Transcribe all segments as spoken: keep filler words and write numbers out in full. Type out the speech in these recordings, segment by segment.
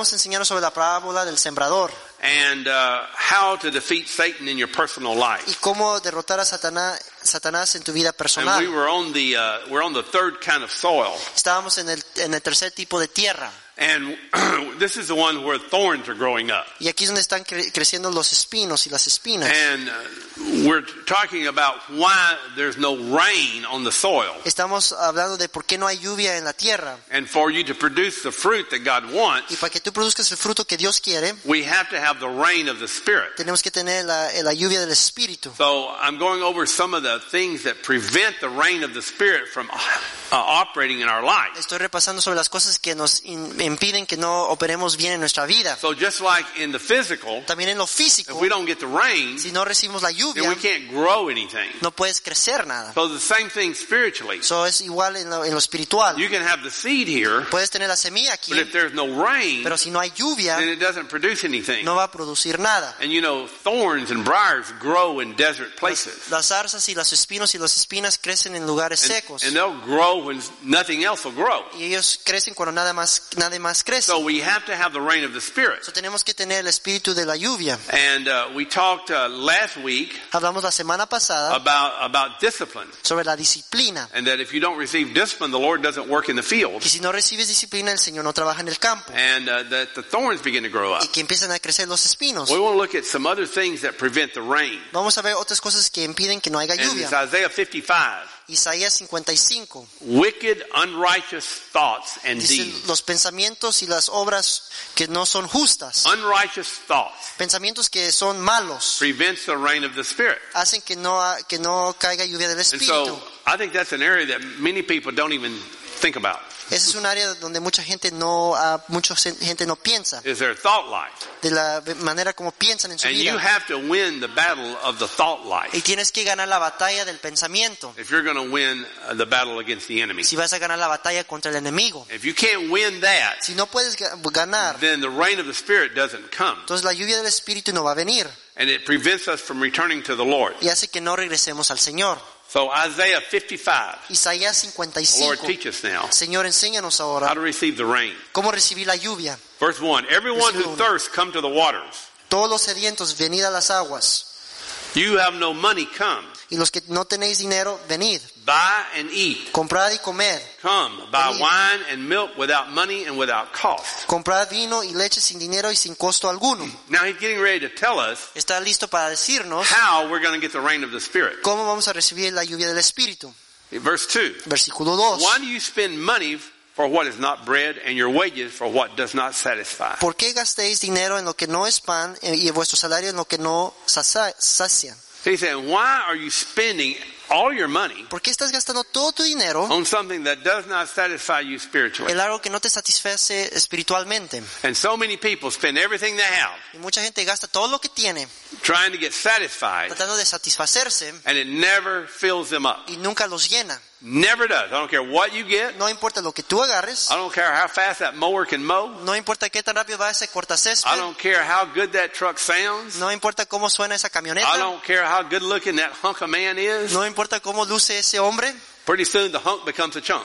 estamos enseñando sobre la parábola del sembrador. And uh, how to defeat Satan in your personal life. Y cómo derrotar a Satanás, Satanás en tu vida personal. And we were on the uh, we're on the third kind of soil. Estábamos en el en el tercer tipo de tierra. And this is the one where thorns are growing up. Y aquí es donde están cre- creciendo los espinos y las espinas. And uh, we're talking about why there's no rain on the soil. Estamos hablando de por qué no hay lluvia en la tierra. And for you to produce the fruit that God wants, Y para que tú produzcas el fruto que Dios quiere, we have to have the rain of the Spirit. tenemos que tener la, la lluvia del Espíritu. So I'm going over some of the things that prevent the rain of the Spirit from uh, operating in our life. Estoy repasando sobre las cosas que nos in, impiden que no operemos bien en nuestra vida. So just like in the physical, También en lo físico, if we don't get the rain, si no recibimos la then lluvia, we can't grow anything. no puedes crecer nada. So the same thing spiritually. Eso es igual en lo, en lo espiritual. You can have the seed here, Puedes tener la semilla aquí, but if there's no rain, pero si no hay lluvia, then it doesn't produce anything. no va a producir nada. And you know, thorns and briars grow in desert places. Las zarzas y los espinos y las espinas crecen en lugares secos. And, and they'll grow when nothing else will grow. Y ellos crecen cuando nada más, nada más crece. So we have to have the rain of the Spirit. So tenemos que tener el espíritu de la lluvia. And uh, we talked uh, last week Hablamos la semana pasada about about discipline, sobre la disciplina. and that if you don't receive discipline, the Lord doesn't work in the field, Y si no recibes disciplina, el Señor no trabaja en el campo. and uh, that the thorns begin to grow Y up. que empiezan a crecer los espinos. We want to look at some other things that prevent the rain. Vamos a ver otras cosas que impiden que no haya And lluvia. it's Isaiah fifty-five. Isaías cincuenta y cinco. Wicked, unrighteous thoughts and Dice deeds. los pensamientos y las obras que no son justas. Unrighteous thoughts Pensamientos que son malos. prevents the rain of the Spirit. Hacen que no, ha- que no caiga lluvia del And Espíritu. so I think that's an area that many people don't even think about. Ese es un área donde mucha gente no, ah, mucha gente no piensa. Is their thought life. De la manera como piensan en su And you vida. have to win the battle of the thought life Y tienes que ganar la batalla del pensamiento. if you're going to win uh, the battle against the enemy. Si vas a ganar la batalla contra el enemigo. If you can't win that, Si no puedes ga- ganar, then the rain of the Spirit doesn't come. entonces la lluvia del Espíritu no va a venir. And it prevents us from returning to the Lord. Y hace que no regresemos al Señor. So Isaiah fifty-five. Isaías cincuenta y The Lord cinco. teach us now Señor, enséñanos how ahora to receive the rain. cómo recibir la lluvia. Verse one. Everyone who Versículo uno. thirsts, come to the waters. Todos los sedientos, venid a las aguas. You have no money, come. Y los que no tenéis dinero, venid. Buy and eat. Comprad y comed. Come, buy Venid. wine and milk without money and without cost. Comprad vino y leche sin dinero y sin costo alguno. Now he's getting ready to tell us Está listo para decirnos how we're going to get the rain of the Spirit. cómo vamos a recibir la lluvia del Espíritu. Verse two. Versículo dos. Why do you spend money for what is not bread and your wages for what does not satisfy? ¿Por qué gastéis dinero en lo que no es pan y vuestro salario en lo que no sacia- sacia? So he's saying, why are you spending all your money ¿Por qué estás gastando todo tu dinero on something that does not satisfy you spiritually? en algo que no te satisface espiritualmente? And so many people spend everything they have Y mucha gente gasta todo lo que tiene trying to get satisfied, tratando de satisfacerse and it never fills them up. y nunca los llena. Never does. I don't care what you get. No importa lo que tú agarres, I don't care how fast that mower can mow. no importa qué tan rápido va ese I cortacésped, don't care how good that truck sounds. no importa cómo suena esa I camioneta, don't care how good looking that hunk of man is. no importa cómo luce ese hombre. Pretty soon the hunk becomes a chunk.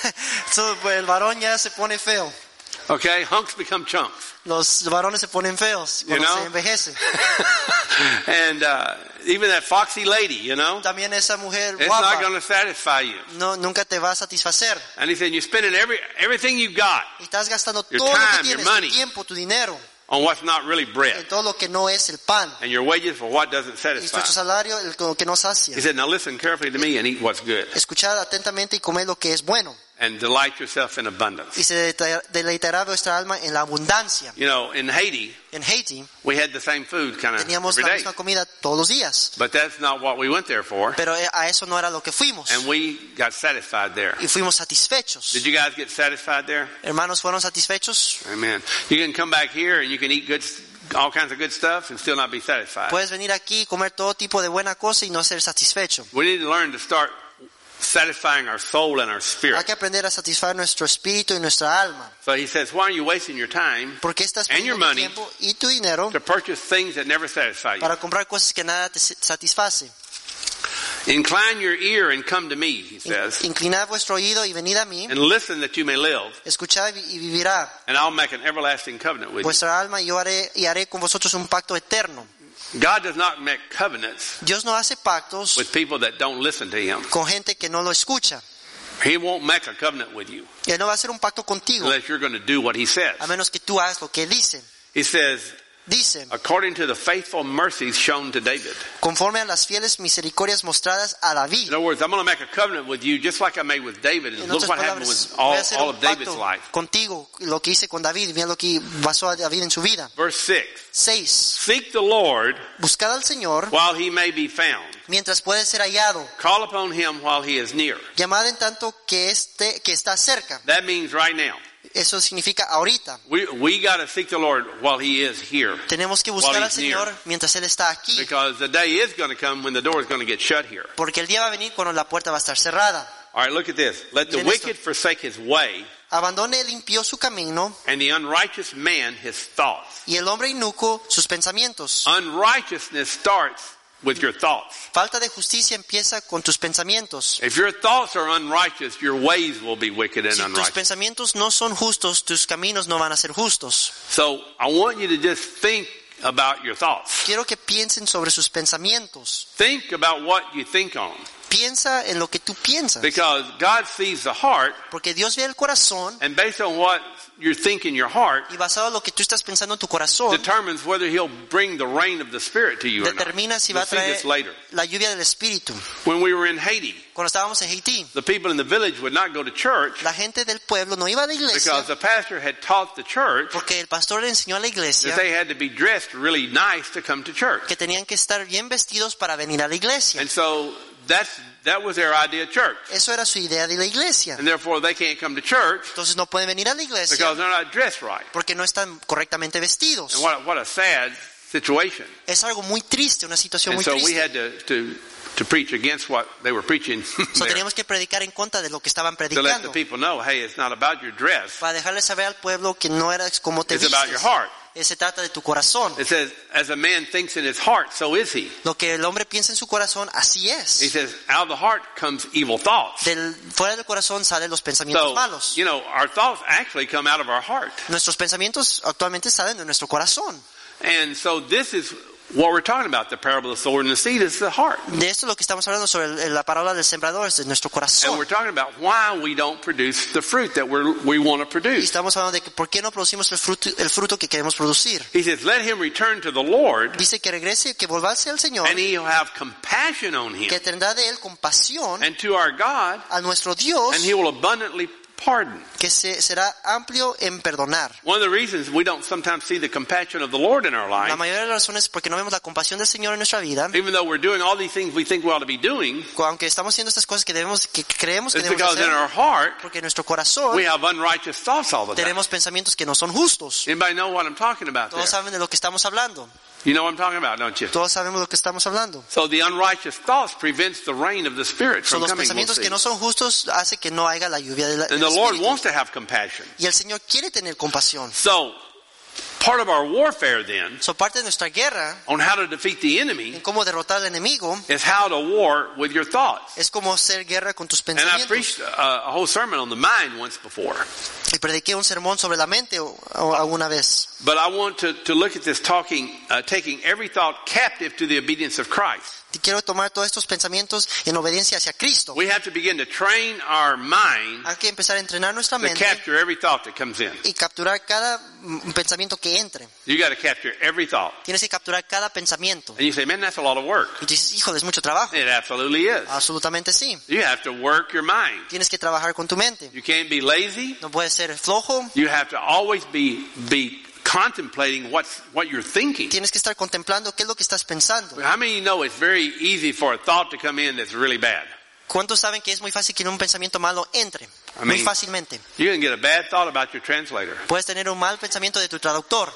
So, pues, el varón ya se pone feo. Okay? Hunks become chunks. Los varones se ponen feos cuando You know? se envejecen. And uh, even that foxy lady, you know, También esa mujer it's not guapa going to satisfy you. no, nunca te va a satisfacer. And he said, you're spending every, everything you've got Y estás gastando Your todo lo time, que tienes, your money. tu tiempo, tu dinero, on what's not really bread, en todo lo que no es el pan. and your wages for what doesn't Y satisfy. nuestro salario, el lo que no sacia. He said, now listen carefully to me and eat what's good, Escuchad atentamente y comed lo que es bueno. and delight yourself in abundance. Y se deleita- deleitará vuestra alma en la abundancia. You know, in Haiti, En Haití we had the same food kind of teníamos every la day. misma comida todos los días. But that's not what we went there for. Pero a eso no era lo que fuimos. And we got satisfied there. Y fuimos satisfechos. Did you guys get satisfied there? Hermanos, ¿fueron satisfechos? Amen. You can come back here and you can eat good, all kinds of good stuff and still not be satisfied. Puedes venir aquí y comer todo tipo de buena cosa y no ser satisfecho. We need to learn to start satisfying our soul and our Hay spirit. que aprender a satisfacer nuestro espíritu y nuestra alma. So he says, why are you wasting your time ¿Por qué estás And your perdiendo tu money tiempo y tu dinero to purchase things that never satisfy you? para comprar cosas que nada te satisface? Incline your ear and come to me, he says, Inclinad vuestro oído y venid a mí, and listen that you may live, escuchad y vivirá and I'll make an everlasting covenant with you. vuestra alma y yo haré, y haré con vosotros un pacto eterno. God does not make covenants Dios no hace pactos with people that don't listen to him. con gente que no lo escucha. He won't make a covenant with you Él no va a hacer un pacto contigo unless you're going to do what he says. a menos que tú hagas lo que él dice. He says, Dice, according to the faithful mercies shown to David. conforme a las fieles misericordias mostradas a David. In other words, I'm going to make a covenant with you just like I made with David. And En look otras what happened palabras, with all, voy a hacer all un of David's pacto life. contigo, lo que hice con David, mira lo que pasó a David en su vida. Verse six. seis. Seek the Lord Buscad al Señor while he may be found. mientras puede ser hallado. Call upon him while he is near. Llamad en tanto que, esté, que está cerca. That means right now. Eso significa ahorita. We we got to seek the Lord while he is here. Tenemos que buscar While al he's Señor near. mientras Él está aquí. Because the day is going to come when the door is going to get shut here. Porque el día va a venir cuando la puerta va a estar cerrada. All right, look at this. Let the Miren esto. wicked forsake his way, Abandone el impío su camino and the unrighteous man his thoughts. y el hombre inicuo sus pensamientos. Unrighteousness starts with your thoughts. Falta de justicia empieza con tus pensamientos. If your thoughts are unrighteous, your ways will be wicked and Si tus unrighteous. pensamientos no son justos, tus caminos no van a ser justos. So I want you to just think about your thoughts. Quiero que piensen sobre sus pensamientos. Think about what you think on. Piensa en lo que tú piensas. Because God sees the heart, Porque Dios ve el corazón and based on what you think in your heart, y basado en lo que tú estás pensando en tu corazón, determines whether he'll bring the rain of the Spirit to you or not. determina si va We'll a see traer this later. la lluvia del Espíritu. When we were in Haiti, Cuando estábamos en Haití, the people in the village would not go to church la gente del pueblo no iba a la iglesia because the pastor had taught the church porque el pastor le enseñó a la iglesia that they had to be dressed really nice to come to church. que tenían que estar bien vestidos para venir a la iglesia. And so that's that was their idea of church. Eso era su idea de la iglesia. And therefore they can't come to church Entonces no pueden venir a la iglesia because they're not dressed right. porque no están correctamente vestidos. And what, what a sad situation. Es algo muy triste, una situación And muy so we triste. had to, to, to preach against what they were preaching So there, teníamos que predicar en contra de lo que estaban to let the predicando people know, hey, it's not about your dress. para dejarle saber al pueblo que no era como te It's about your vistes. heart. Eh, Se trata de tu corazón. It says, as a man thinks in his heart, so is he. Lo que el hombre piensa en su corazón, así He es. says, out of the heart comes evil thoughts. Del, fuera del corazón salen los pensamientos So, malos. you know, our thoughts actually come out of our heart. Nuestros pensamientos actualmente salen de nuestro corazón. And so this is what we're talking about. The parable of the sower and the seed is the heart. De esto es lo que estamos hablando sobre el- la parábola del sembrador, es de nuestro And we're corazón. talking about why we don't produce the fruit that we're, we want to Y produce. estamos hablando de que por qué no producimos el fruto, el fruto que queremos producir. He says, let him return to the Lord, Dice que regrese, que volvase al Señor, and he'll have compassion on him, que tendrá de él compasión and to our God, a nuestro Dios, and he will abundantly pardon. que se, será amplio en perdonar. One of the reasons we don't sometimes see the compassion of the Lord in our La life, mayoría de las razones es porque no vemos la compasión del Señor en nuestra vida, even though we're doing all these things we think we ought to be doing, aunque estamos haciendo estas cosas que debemos, que creemos que it's debemos because in hacer, our heart porque en nuestro corazón we have unrighteous thoughts all the time. tenemos pensamientos que no son justos. Anybody know what I'm talking about there? Todos saben de lo que estamos hablando. You know what I'm talking about, don't you? Todos sabemos lo que estamos hablando. So the unrighteous thoughts prevents the rain of the Spirit Son from los coming. We'll pensamientos see. que no son justos hace que no haya la lluvia de la, And del the Lord Espíritu. wants to have compassion. Y el Señor quiere tener compasión. So part of our warfare then So parte de nuestra guerra on how to defeat the enemy en cómo derrotar al enemigo is how to war with your thoughts. es como hacer guerra con tus And I pensamientos. preached a, a whole sermon on the mind once before. Y prediqué un sermón sobre la mente o- o alguna vez. But I want to, to look at this talking, uh, taking every thought captive to the obedience of Christ. Y quiero tomar todos estos pensamientos en obediencia hacia Cristo. We have to begin to train our mind Hay que empezar a entrenar nuestra to mente capture every thought that comes in. y capturar cada mm, pensamiento que entre. You got to capture every thought. Tienes que capturar cada pensamiento. And you say, man, that's a lot of work. Y tú dices, híjole, es mucho trabajo. It absolutely is. Absolutamente sí. You have to work your mind. Tienes que trabajar con tu mente. You can't be lazy. No puedes ser flojo. You have to always be be contemplating what's what you're thinking. Tienes que estar contemplando qué es lo que estás pensando. How many of you know it's very easy for a thought to come in that's really bad? ¿Cuántos saben que es muy fácil que un pensamiento malo entre? I Muy mean- fácilmente. You can get a bad thought about your translator Puedes tener un mal pensamiento de tu traductor.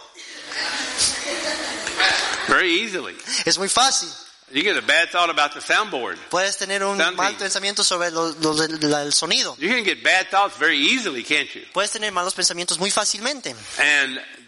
very easily. Es muy fácil. You get a bad thought about the soundboard. Puedes tener un Sounding. mal pensamiento sobre lo, lo del el sonido. You can get bad thoughts very easily, can't you? Puedes tener malos pensamientos muy fácilmente. And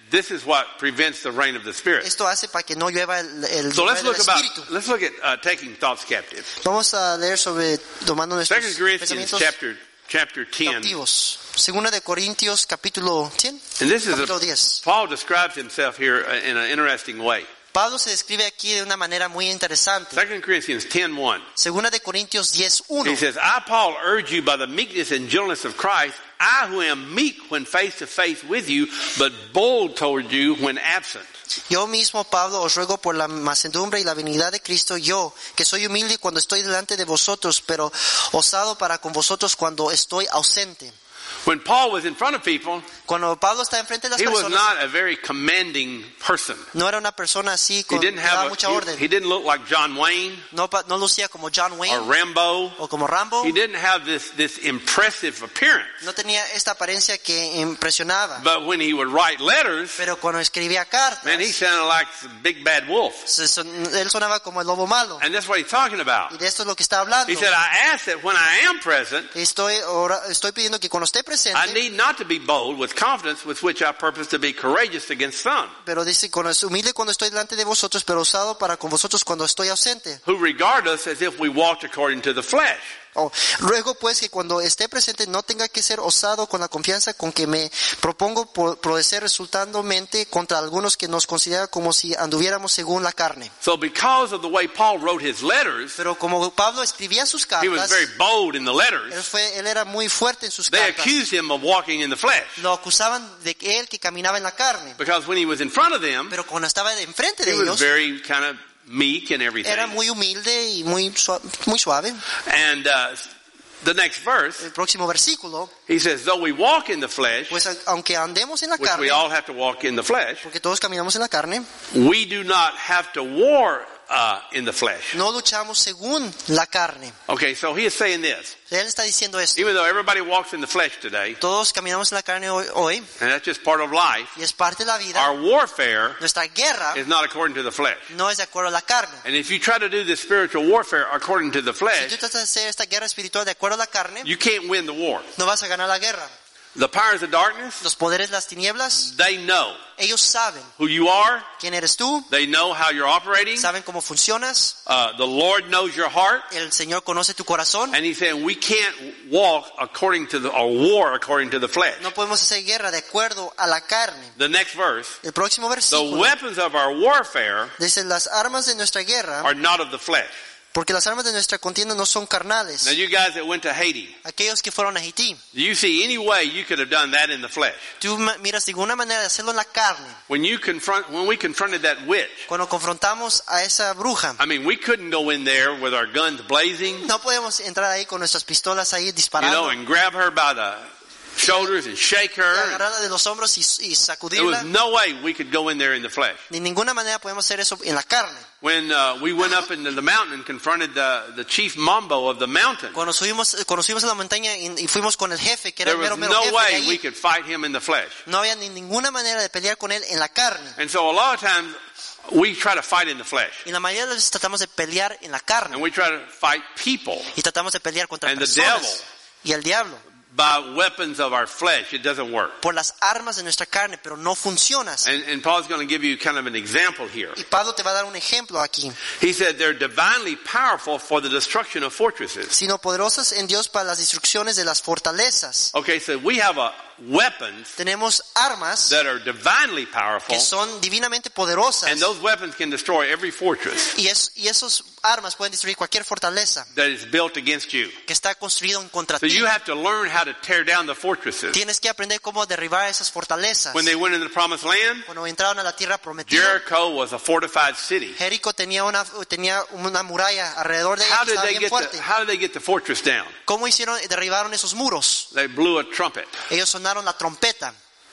this is what prevents the reign of the Spirit. Esto hace para que no llueva el, el So let's del look about, espíritu. let's look at uh, taking thoughts captive. Vamos a leer sobre tomando nuestros Second Corinthians pensamientos chapter chapter ten. cautivos. Segunda de Corintios capítulo cien, And this is capítulo a, diez. Paul describes himself here in an interesting way. Pablo se describe aquí de una manera muy interesante. Second Corinthians ten one. Segunda de Corintios diez uno. He says, I, Paul, urge you by the meekness and gentleness of Christ, I who am meek when face to face with you, but bold toward you when absent. Yo mismo, Pablo, os ruego por la mansedumbre y la benignidad de Cristo, yo, que soy humilde cuando estoy delante de vosotros, pero osado para con vosotros cuando estoy ausente. When Paul was in front of people, Cuando Pablo está enfrente de las he was personas, not a very commanding person. no era una persona así He con que didn't daba have mucha a, orden. he, he didn't look like John Wayne No, pa- no lucía como John or Wayne Rambo. o como Rambo. He didn't have this, this impressive appearance. No tenía esta apariencia que impresionaba. But when he would write letters, Pero cuando escribía cartas, man, he sounded like a big bad wolf. se son- él sonaba como el lobo malo. And that's what he's talking about. Y de esto es lo que está hablando. He said, I ask that when I am present, Estoy, ora- estoy pidiendo que cuando esté I presente, need not to be bold with confidence with which I purpose to be courageous against some, pero dice, cuando es humilde cuando estoy delante de vosotros, pero osado para con vosotros cuando estoy ausente. who regard us as if we walked according to the flesh. Oh, ruego pues que cuando esté presente no tenga que ser osado con la confianza con que me propongo por- prodecer resultandomente contra algunos que nos consideran como si anduviéramos según la carne. So because of the way Paul wrote his letters, Pero como Pablo escribía sus he was cartas, very bold in the él, letters. fue, él era muy fuerte en sus They cartas. accused him of walking in the flesh. Lo acusaban de que él que caminaba en la carne. Because when he was in front of them, Pero cuando estaba de enfrente de he was ellos, very kind of meek and everything. era muy humilde y muy, sua- muy suave. And uh, the next verse, El próximo versículo, he says, though we walk in the flesh, pues a- aunque andemos en la which we carne, all have to walk in the flesh, porque todos caminamos en la carne, we do not have to war uh, in the flesh. no luchamos según la carne. Okay, so he is saying this. Él está diciendo esto. Even though everybody walks in the flesh today, Todos caminamos en la carne hoy, hoy, and that's just part of life, y es parte de la vida. our warfare Nuestra guerra is not according to the flesh. no es de acuerdo a la carne. And if you try to do this spiritual warfare according to the Si flesh, tú tratas de hacer esta guerra espiritual de acuerdo a la carne, you can't win the war. no vas a ganar la guerra. The powers of darkness, Los poderes de las tinieblas, they know ellos saben who you are. quién eres tú, They know how you're operating. saben cómo funcionas, Uh, the Lord knows your heart. el Señor conoce tu corazón. And he's saying we can't walk according to the, or war according to the flesh. No podemos hacer guerra de acuerdo a la carne. The next verse, El próximo the versículo weapons of our warfare dice, las armas de nuestra guerra, are not of the flesh. porque las armas de nuestra contienda no son carnales. Now you guys that went to Haiti, Aquellos que fueron a Haití, do you see any way you could have done that in the flesh? tú ma- miras ninguna manera de hacerlo en la carne. When you confront, when we confronted that witch, Cuando confrontamos a esa bruja, I mean, we couldn't go in there with our guns blazing, no podemos entrar ahí con nuestras pistolas ahí you know, disparando, and grab her by the shoulders and shake y her. agarrarla de los hombros y, y There was sacudirla. no way we could go in there in the flesh. De ninguna manera podemos hacer eso en la carne. When uh, we went up into the mountain and confronted the, the chief mambo of the mountain, Cuando subimos, cuando subimos a la montaña y, y fuimos con el jefe, que era there el was mero, mero no jefe de way we ahí, could fight him in the flesh. no había ni ninguna manera de pelear con él en la carne. And so a lot of times we try to fight in the flesh. Y la mayoría de las veces tratamos de pelear en la And carne. we try to fight people Y tratamos de pelear contra And the personas. devil. Y el diablo. by weapons of our flesh. It doesn't work. Por las armas de nuestra carne, pero no funciona así. And, and Paul's going to give you kind of an example here. Y Pablo te va a dar un ejemplo aquí. He said they're divinely powerful for the destruction of fortresses. Sino poderosas en Dios para las destrucciones de las fortalezas. Okay, so we have a weapons Tenemos armas that are divinely powerful, que son divinamente poderosas. and those weapons can destroy every fortress Y, es, y esos armas pueden destruir cualquier fortaleza that is built against you. que está construido en contra So ti. you have to learn how to tear down the fortresses. Tienes que aprender cómo derribar esas fortalezas. When they went into the promised land, Cuando entraron a la tierra prometida, Jericho was a fortified city. Jericó tenía una, tenía una muralla alrededor de ella How que did estaba they bien get fuerte. the, how did they get the fortress down? ¿Cómo hicieron? Derribaron esos muros. They blew a trumpet. Ellos sonaron la trompeta.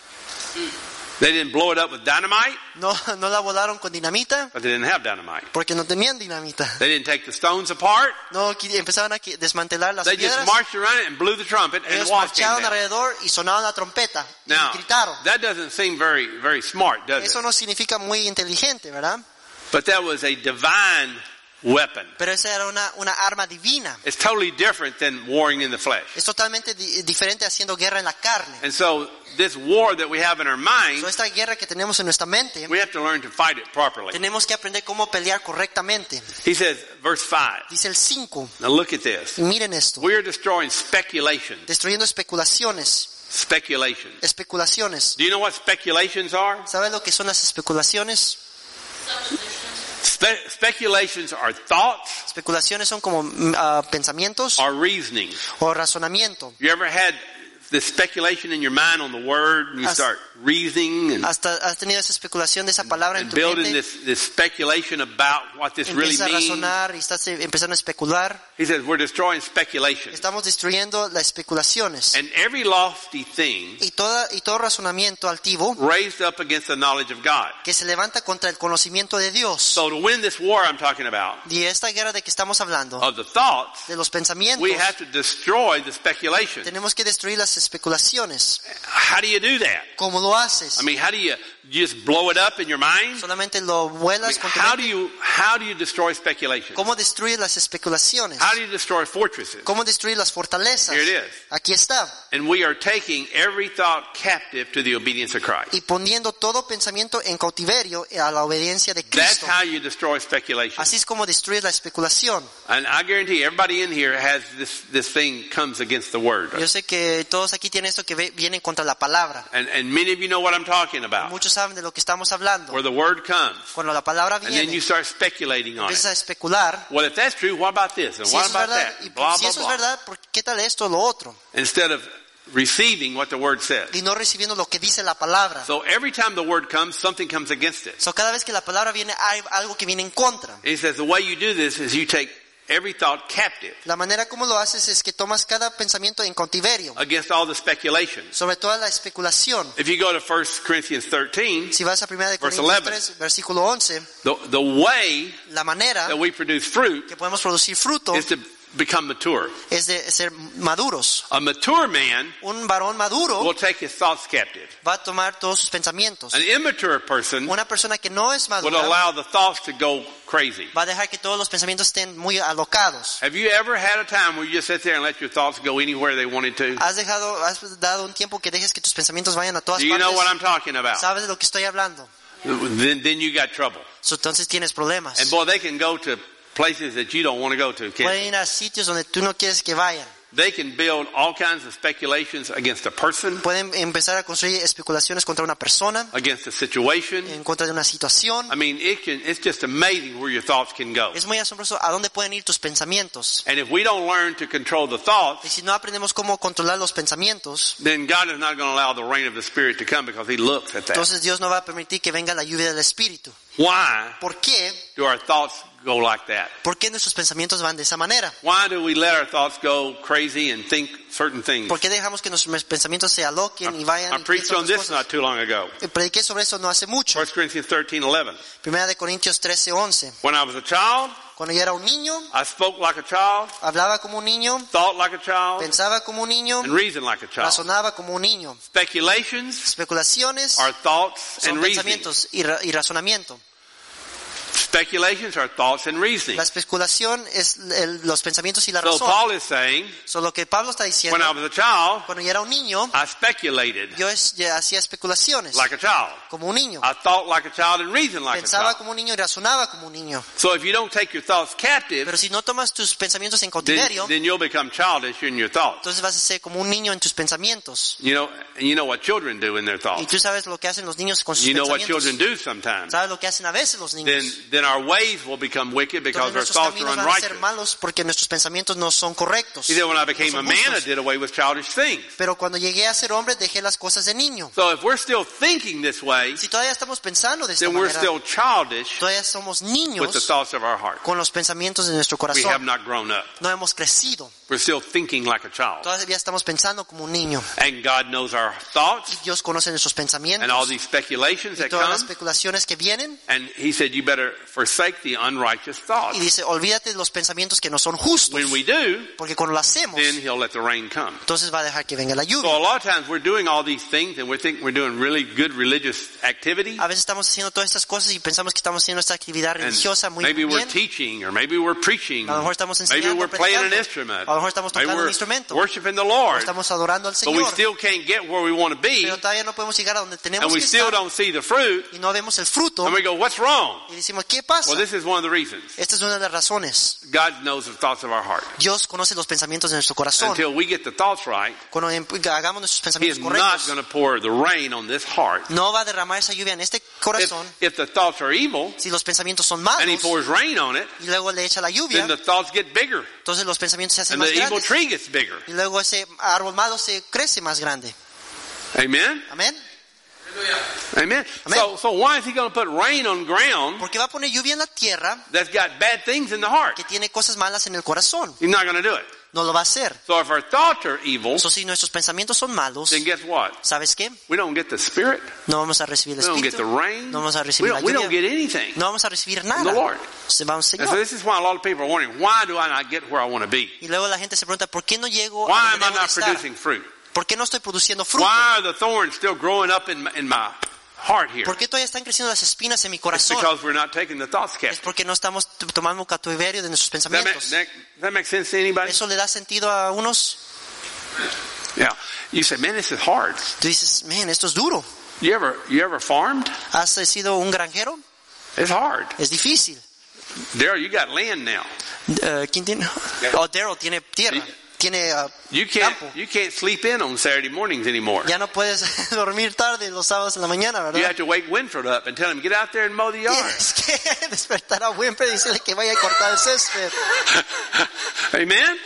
They didn't blow it up with dynamite, No, no la volaron con dinamita but they didn't have dynamite. porque no tenían dinamita. They didn't take the stones apart. No, qui- empezaron a qui- desmantelar las They just piedras. marched around it and blew the trumpet, and Ellos the walls came marcharon down. alrededor y sonaron la trompeta. Y Now, gritaron. that doesn't seem very, very smart, does Eso it? no significa muy inteligente, ¿verdad? But that was a divine weapon. Pero esa era una, una arma divina. It's totally different than warring in the flesh. Es totalmente di- diferente haciendo guerra en la carne. And so this war that we have in our mind, So, esta guerra que tenemos en nuestra mente, we have to learn to fight it properly. tenemos que aprender cómo pelear correctamente. He says, verse five. Dice el cinco. Now look at this. Y miren esto. We are destroying speculation. Destruyendo especulaciones. Speculation. Especulaciones. Do you know what speculations are? ¿Sabes lo que son las especulaciones? Spe- speculations are thoughts Especulaciones son como uh, pensamientos or reasoning. o razonamiento. You ever had this speculation in your mind on the word and you Has- start reasoning and, Hasta has tenido esa especulación de esa palabra en and tu building mente. this, this speculation about what this really Empiezas a means? razonar y estás eh, empezando a especular. He says we're destroying speculation. Estamos destruyendo las especulaciones. And every lofty thing Y, toda, y todo razonamiento altivo raised up against the knowledge of God. que se levanta contra el conocimiento de Dios. So to win this war I'm talking about, Y esta guerra de que estamos hablando, of the thoughts, de los pensamientos, we have to destroy the speculation. tenemos que destruir las especulaciones. How do you do that? ¿Cómo lo haces? I mean, how do you just blow it up in your mind? Solamente lo I mean, vuelas con tu how mente. do you how do you destroy speculation? ¿Cómo destruyes las especulaciones? How do you destroy fortresses? ¿Cómo destruir las fortalezas? Here it is. Aquí está. And we are taking every thought captive to the obedience of Christ. Y poniendo todo pensamiento en cautiverio a la obediencia de That's Cristo. how you destroy speculation. Así es como destruyes la especulación. And I guarantee everybody in here has this this thing comes against the word. Yo sé que todos aquí tienen esto que ve- viene contra la palabra. And and many of you know what I'm talking about. Muchos saben de lo que estamos hablando. Where the word comes. Cuando la palabra And then you viene, start speculating on empiezas it. a especular. Well, if that's true, what about this? And Si what eso es about verdad, that? y Blah, si blah, eso es blah. verdad, ¿por qué tal esto o lo otro? Instead of receiving what the word says. Y no recibiendo lo que dice la palabra. So every time the word comes, something comes against it. So, cada vez que la palabra viene, hay algo que viene en contra. And he says the way you do this is you take every thought captive La manera como lo haces es que tomas cada pensamiento en cautiverio, against all the speculations. sobre toda la especulación. If you go to First Corinthians thirteen, Si vas a primera de Verse Corintios eleven. tres, versículo once, the, the way la manera that we produce fruit que podemos producir fruto is to become mature. es de ser maduros. A mature man Un varón maduro will take his thoughts captive. va a tomar todos sus pensamientos. An immature person Una persona que no es would madura allow the thoughts to go crazy. va a dejar que todos los pensamientos estén muy alocados. Have you ever had a time where you just sit there and let your thoughts go anywhere they wanted to? Has dejado, has dado un tiempo que dejes que tus pensamientos vayan a todas Do you know what partes. I'm talking about? ¿Sabes de lo que estoy hablando? Then, then you got trouble. So, entonces tienes problemas. And boy, they can go to places that you don't want to go to, can't Pueden they? ir a sitios donde tú no quieres que vayan. They can build all kinds of speculations against a person, Pueden empezar a construir especulaciones contra una persona, against a situation. en contra de una situación. I mean, it can, it's just amazing where your thoughts can go. Es muy asombroso a dónde pueden ir tus pensamientos. And if we don't learn to control the Y thoughts, si no aprendemos cómo controlar los pensamientos, then God is not going to allow the rain of the Spirit to come because He looks at that. entonces Dios no va a permitir que venga la lluvia del Espíritu. Why ¿Por qué? do our thoughts go like that? ¿Por qué nuestros pensamientos van de esa manera? Why do we let our thoughts go crazy and think certain things? ¿Por qué dejamos que nuestros pensamientos se aloquen y vayan I y preached piensen on otras this cosas? not too long ago. Prediqué sobre eso no hace mucho. First Corinthians thirteen eleven. Primera de Corintios trece once. When I was a child, Cuando yo era un niño, I spoke like a child, hablaba como un niño, thought like a child, pensaba como un niño, and reasoned like a child. razonaba como un niño. Speculations Especulaciones are thoughts son and reasoning. pensamientos y, ra- y razonamiento. Speculations are thoughts and reasoning. La especulación es el- los pensamientos y la So razón. Paul is saying, So, lo que Pablo está diciendo, when I was a child, cuando yo era un niño, I speculated yo es- ya hacía especulaciones like a child. como un niño. I thought like a child and reasoned like a Pensaba child. como un niño y razonaba como un niño. So if you don't take your thoughts captive, Pero si no tomas tus pensamientos en then, cautiverio, then you'll become childish in your thoughts. entonces vas a ser como un niño en tus pensamientos. You know, and you know what children do in their Y thoughts. tú sabes lo que hacen los niños con sus You know what pensamientos. children do sometimes. Sabes lo que hacen a veces los niños. Then, then our ways will become wicked because Entonces our nuestros thoughts are caminos van a ser unrighteous. malos porque nuestros pensamientos no son correctos. He said, when I no became a son man, I justos. did away with childish things. Pero cuando llegué a ser hombre dejé las cosas de niño. So if we're still thinking this way, Si todavía estamos pensando de esta then we're manera, still childish todavía somos with the niños thoughts of our heart. con los pensamientos de nuestro We have corazón. not grown up. No hemos crecido. We're still thinking like a child. Todavía estamos pensando como un niño. And God knows our thoughts Dios conoce nuestros pensamientos and all these speculations y that todas las come. especulaciones que vienen. And He said, you better forsake the unrighteous thoughts. Y dice, olvídate de los pensamientos que no son justos. When we do, Porque cuando lo hacemos, then he'll let the rain come. entonces va a dejar que venga la So lluvia. a lot of times we're doing all these things and we think we're doing really good religious activity. A veces estamos haciendo todas estas cosas y pensamos que estamos haciendo esta actividad And religiosa muy maybe we're bien. teaching or maybe we're preaching. A lo mejor estamos Maybe enseñando, we're playing an predicando. instrument. A lo mejor estamos Maybe tocando un we're instrumento. worshiping the O Lord. estamos adorando al But we Señor. still can't get where we want to be. Pero todavía no podemos llegar a donde tenemos And we que still estar. don't see the fruit. Y no vemos el fruto. And we go, what's wrong? Y decimos, ¿qué pasa? Well, this is one of the reasons. Esta es una de las razones. God knows the thoughts of our heart. Dios conoce los pensamientos de nuestro corazón. Until we get the thoughts right, Cuando em- hagamos nuestros He is pensamientos not correctos, going to pour the rain on this heart. no va a derramar esa lluvia en este If, corazón. if the thoughts are evil Si los pensamientos son and He malos pours rain on it, y luego le echa la lluvia, then the thoughts get bigger entonces los pensamientos se hacen and más the evil grandes. tree gets bigger. Y luego ese árbol malo se crece más grande. Amen? Amén. Amen. Amen. So, so why is He going to put rain on ground Porque va a poner lluvia en la tierra that's got bad things in the heart? que tiene cosas malas en el corazón. He's not going to do it. No lo va a hacer. So if our thoughts are evil, So, si nuestros pensamientos son malos, then guess what? ¿sabes qué? We don't get the Spirit. No vamos a recibir el We don't get the Espíritu. rain. No vamos a We recibir la don't, we don't lluvia. get anything No vamos a recibir from the nada. Lord. Se vamos, And so Señor. this is why a lot of people are wondering, why do I not get where I want to be? Y luego la gente se pregunta, ¿por qué no llego Why a am donde I debo de not estar? producing fruit? ¿Por qué no estoy produciendo fruto? Why are the thorns still growing up in my, in my heart here? ¿Por qué todavía están creciendo las espinas en mi It's corazón? because we're not taking the thoughts Es captive. porque no estamos t- tomando cautiverio de nuestros Does that make, pensamientos. that, that make sense to anybody? ¿Eso le da sentido a unos? Yeah. You say, man, this is hard. Tú dices, man, esto es duro. You ever, you ever farmed? ¿Has sido un granjero? It's hard. Es difícil. Daryl, you got land now. Eh, ¿Quién tiene? Oh, Daryl tiene tierra. Tiene ah, You can't, campo. you can't sleep in on Saturday mornings anymore. Ya no puedes dormir tarde los sábados en la mañana, You ¿verdad? have to wake Winford up and tell him, get out there and mow the yard. Tienes que despertar a Winfrey y decirle que vaya a cortar el césped. Amen?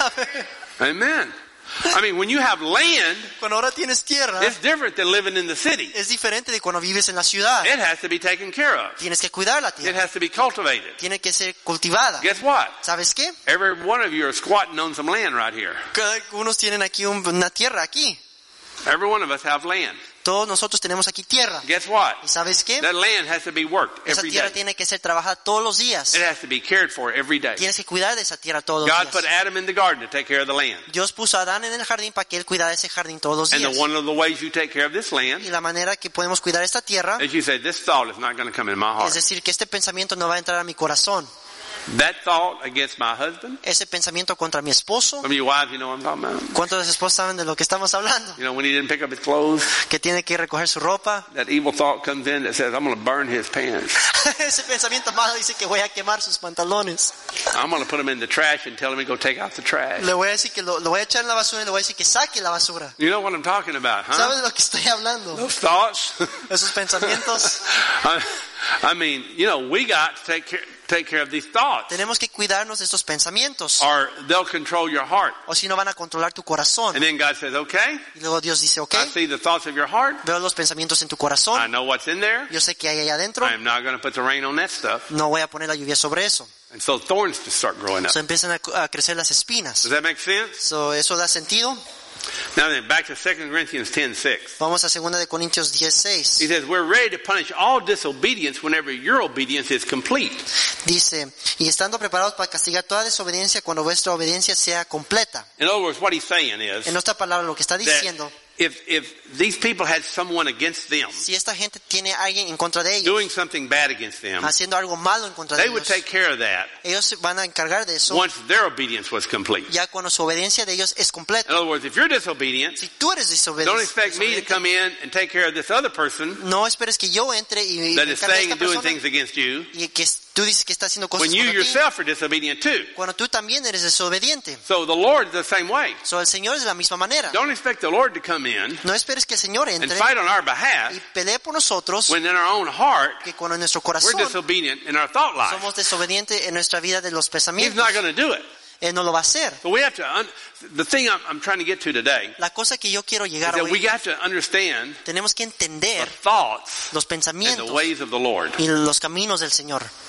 Amen. I mean, when you have land, Cuando ahora tienes tierra, it's different than living in the city. es diferente de cuando vives en la ciudad. It has to be taken care of. Tienes que cuidar la It tierra. has to be cultivated. Tiene que ser cultivada. Guess what? ¿Sabes qué? Every one of you are squatting on some land right here. Cada unos tienen aquí un- una tierra aquí. Every one of us have land. Todos nosotros tenemos aquí tierra. Guess what? ¿Y sabes qué? That land has to be worked Esa every tierra day. tiene que ser trabajada todos los días. It has to be cared for every day. Tienes que cuidar de esa tierra todos God los put días. Adam in the garden to take care of the land. Dios puso a Adán en el jardín para que él cuidara ese jardín todos los And días. the, one of the ways you take care of this land Y la manera que podemos cuidar esta tierra is you say, this thought is not going to come in my es heart. decir, que este pensamiento no va a entrar a mi corazón. That thought against my husband. Ese pensamiento contra mi esposo. Some of you wives, you know what I'm talking about. ¿Cuántos de sus esposos saben de lo que estamos hablando? You know, when he didn't pick up his clothes, Que tiene que recoger su ropa. that evil thought comes in that says, I'm going to burn his pants. Ese pensamiento malo dice que voy a quemar sus pantalones. I'm going to put them in the trash and tell him to go take out the trash. Le voy a decir que lo, lo voy a echar en la basura y le voy a decir que saque la basura. You know what I'm talking about, huh? ¿Sabes de lo que estoy hablando? Those thoughts. Esos pensamientos. I, I mean, you know, we got to take care, take care of these thoughts, Tenemos que cuidarnos de estos pensamientos. or they'll control your heart. O si no van a controlar tu corazón. And then God says, okay, Y luego Dios dice, ok, I see the thoughts of your heart. veo los pensamientos en tu I corazón. know what's in there. Yo sé que hay allá adentro. I am not going to put the rain on that stuff. No voy a poner la lluvia sobre eso. And so thorns just start growing up. So empiezan a, a crecer las espinas. Does that make sense? So, ¿eso da sentido? Now then, back to Second Corinthians ten six. Vamos a segunda de Corintios diez He seis. says, we're ready to punish all disobedience whenever your obedience is complete. Dice, y estando preparados para castigar toda desobediencia cuando vuestra obediencia sea completa. In other words, what he's saying is En otra palabra, lo que está that diciendo, if, if these people had someone against them, si esta gente tiene a alguien en contra de ellos, doing something bad against them, haciendo algo malo en contra de they would ellos, take care of that ellos se van a encargar de eso once their obedience was complete. ya cuando su obediencia de ellos es In completa. other words, if you're disobedient, Si tú eres don't expect me to desobediente, come in and take care of this other person no esperes que yo entre y y that me is encargue de saying esta and doing persona things against you y que tú dices que está haciendo cosas when you contra ti, yourself are disobedient too. cuando tú también eres desobediente. So the Lord is the same way. So, el Señor es de la misma manera. Don't expect the Lord to come in No esperes que el Señor and entre fight on our behalf y pelee por nosotros, when in our own heart que cuando en nuestro we're corazón disobedient in our thought life. somos desobedientes en nuestra vida de los He's pensamientos. not going to do it. Él no lo va a hacer. So we have to, un- the thing I'm, I'm trying to get to today is La cosa que yo quiero llegar that we hoy, got to understand tenemos que the entender thoughts los and the pensamientos ways of the Lord. y los caminos del Señor.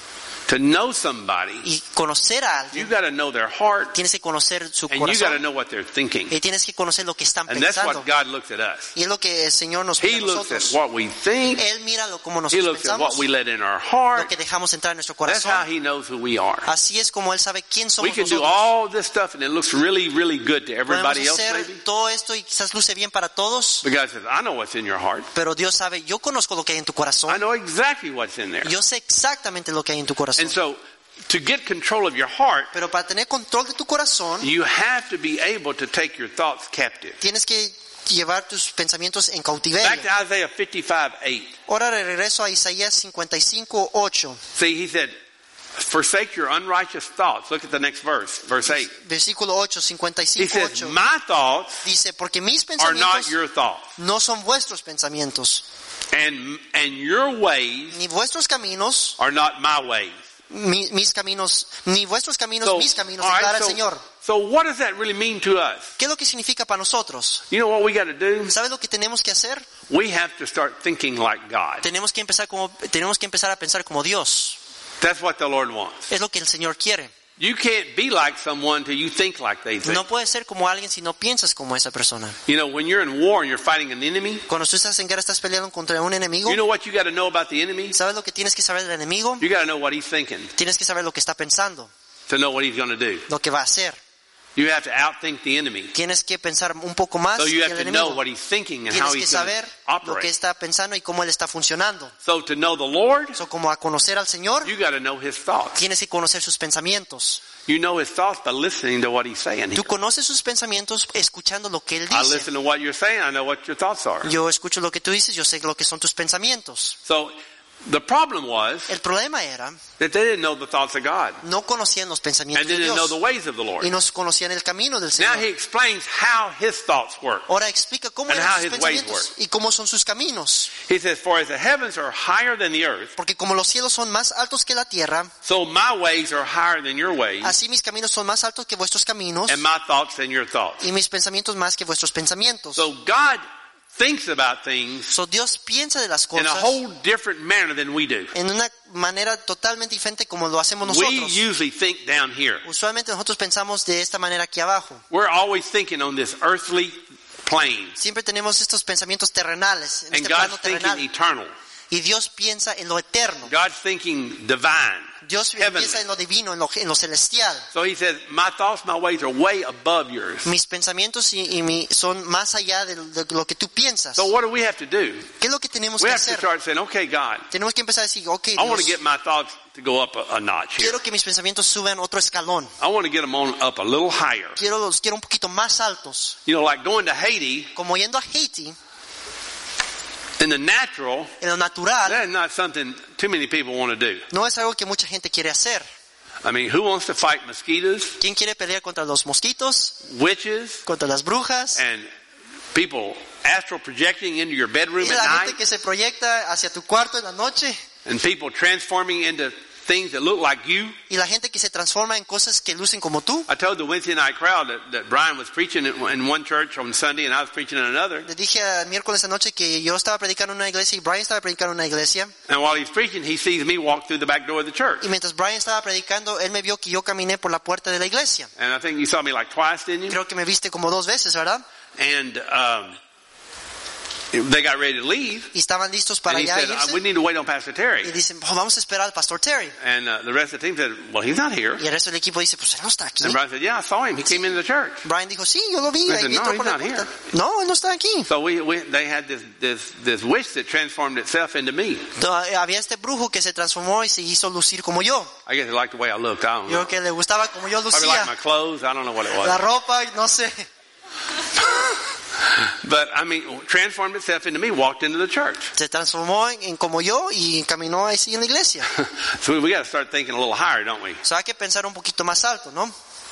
To know somebody, y conocer a you alguien, got to know their heart, tienes que conocer su and you got to corazón know what they're thinking. y tienes que conocer lo que están And that's pensando. what God looks at us. Y es lo que el Señor nos He mira a looks at nosotros. what we think. Él mira lo como He nosotros looks at what pensamos, we let in our lo heart. que dejamos entrar en nuestro That's how corazón. He knows who we are. Así es como Él sabe quién We somos can do nosotros. all this stuff and it looks really, really good to Podemos everybody else hacer maybe. todo esto y quizás luce bien para todos, But God says, I know what's in your heart. pero Dios sabe, yo conozco lo que hay en tu I corazón. know exactly what's in there. Yo sé exactamente lo que hay en tu corazón. And so, to get control of your heart, Pero para tener control de tu corazón, you have to be able to take your thoughts captive. tienes que llevar tus pensamientos en Back cautiverio. to Isaiah fifty-five eight. Ahora de regreso a Isaías cincuenta y cinco ocho. See, he said, forsake your unrighteous thoughts. Look at the next verse, verse eight. Versículo ocho, cincuenta y He cinco says, ocho. my thoughts Dice, porque mis are not pensamientos your thoughts, no son vuestros pensamientos, and and your ways ni vuestros caminos, are not my ways. mi- mis caminos, ni vuestros caminos, So, mis caminos, all right, declara el so- Señor. So what does that really mean to us? ¿Qué es lo que significa para nosotros? You know what we got to do? ¿Sabes lo que tenemos que hacer? We have to start thinking like God. Tenemos que empezar como, tenemos que empezar a pensar como Dios. That's what the Lord wants. Es lo que el Señor quiere. You can't be like someone till you think like they think. No puedes ser como alguien si no piensas como esa persona. You know, when you're in war and you're fighting an enemy, Cuando tú estás en guerra, estás peleando contra un enemigo. you know what you got to know about the enemy? ¿Sabes lo que tienes que saber del enemigo? You got to know what he's thinking Tienes que saber lo que está pensando, to know what he's going to do. lo que va a hacer. You have to outthink the enemy. Tienes que pensar un poco más So you que have el to know enemigo. what he's thinking and how Tienes que he's going saber to lo que operate. está pensando y cómo él está funcionando. So to know the Lord, So, como a conocer al Señor, you got to know his thoughts. tienes que conocer sus pensamientos. You know his thoughts by listening to what he's saying. Tú conoces sus pensamientos escuchando lo que él I dice. listen to what you're saying. I know what your thoughts are. Yo escucho lo que tú dices, yo sé lo que son tus pensamientos. So the problem was El problema era, that they didn't know the thoughts of God no conocían los pensamientos and de they didn't know Dios the ways of the Lord. y no conocían el camino del Now he Señor. explains how his thoughts work. Ahora explica cómo And eran how sus his ways pensamientos y cómo son sus caminos. He says, for as the heavens are higher than the earth, Porque como los cielos son más altos que la tierra, so my ways are higher than your ways, así mis caminos son más altos que vuestros caminos and my thoughts than your thoughts. y mis pensamientos más que vuestros pensamientos. So God thinks about things So, Dios piensa de las in a cosas whole different manner than we do. en una manera totalmente diferente como lo hacemos We nosotros. usually think down here. Usualmente nosotros pensamos de esta manera aquí abajo. We're always thinking on this earthly plane, Siempre tenemos estos pensamientos terrenales, en and este God's plano thinking terrenal. eternal. Y Dios piensa en lo eterno. God's thinking divine. Dios Heavenly. piensa en lo divino, en lo, en lo celestial. So he says, my thoughts, my ways are way above yours. Mis pensamientos y, y mi, son más allá de, de lo que tú piensas. So what do we have to do? ¿Qué es lo que tenemos We que have to hacer? start saying, okay, God, Tenemos que empezar a decir, ok, I want to Dios, get my thoughts to go up a, a notch here. quiero que mis pensamientos suban otro escalón. I want to get them on up a little higher. Quiero los quiero un poquito más altos. You know, like going to Haiti, Como yendo a Haití, in the natural, en lo natural, that's not something too many people want to do. no es algo que mucha gente quiere hacer. I mean, who wants to fight mosquitoes, ¿Quién quiere pelear contra los mosquitos, witches, contra las brujas? and people astral projecting into your bedroom Y at la night, gente que se proyecta hacia tu cuarto en la noche. and people transforming into things that look like you? Y la gente que se transforma en cosas que lucen como tú. I told the Wednesday night crowd that, that Brian was preaching in one church on Sunday and I was preaching in another. Le dije el miércoles anoche que yo estaba predicando en una iglesia y Brian estaba predicando en una iglesia. And while he's preaching, he sees me walk through the back door of the church. Y mientras Brian estaba predicando, él me vio que yo caminé por la puerta de la iglesia. And I think you saw me like twice, didn't you? Creo que me viste como dos veces, ¿verdad? And um, they got ready to leave. Y estaban listos And para he ya said, uh, we irse. need to wait on Pastor Y Terry. dicen, oh, vamos a esperar al pastor Terry. And uh, the rest of the team said, well, he's not here. Y el resto del equipo dice, pues él no está aquí. And Brian said, yeah, I saw him. He came into the church. Brian dijo, sí, yo lo vi. I Ahí said, no, entró he's por la not puerta. here. No, él no está aquí. So we, we they had this, this, this wish that transformed itself into me. Entonces, había este brujo que se transformó y se hizo lucir como yo. I guess they liked the way I looked. I don't Yo know. creo que le gustaba como yo Probably like lucía. my clothes. I don't know what it La was. ropa, no sé. But I mean, transformed itself into me, walked into the church. Se transformó en, en como yo y caminó así en la iglesia. So we, we got to start thinking a little higher, don't we? O sea, hay que pensar un poquito más alto, ¿no?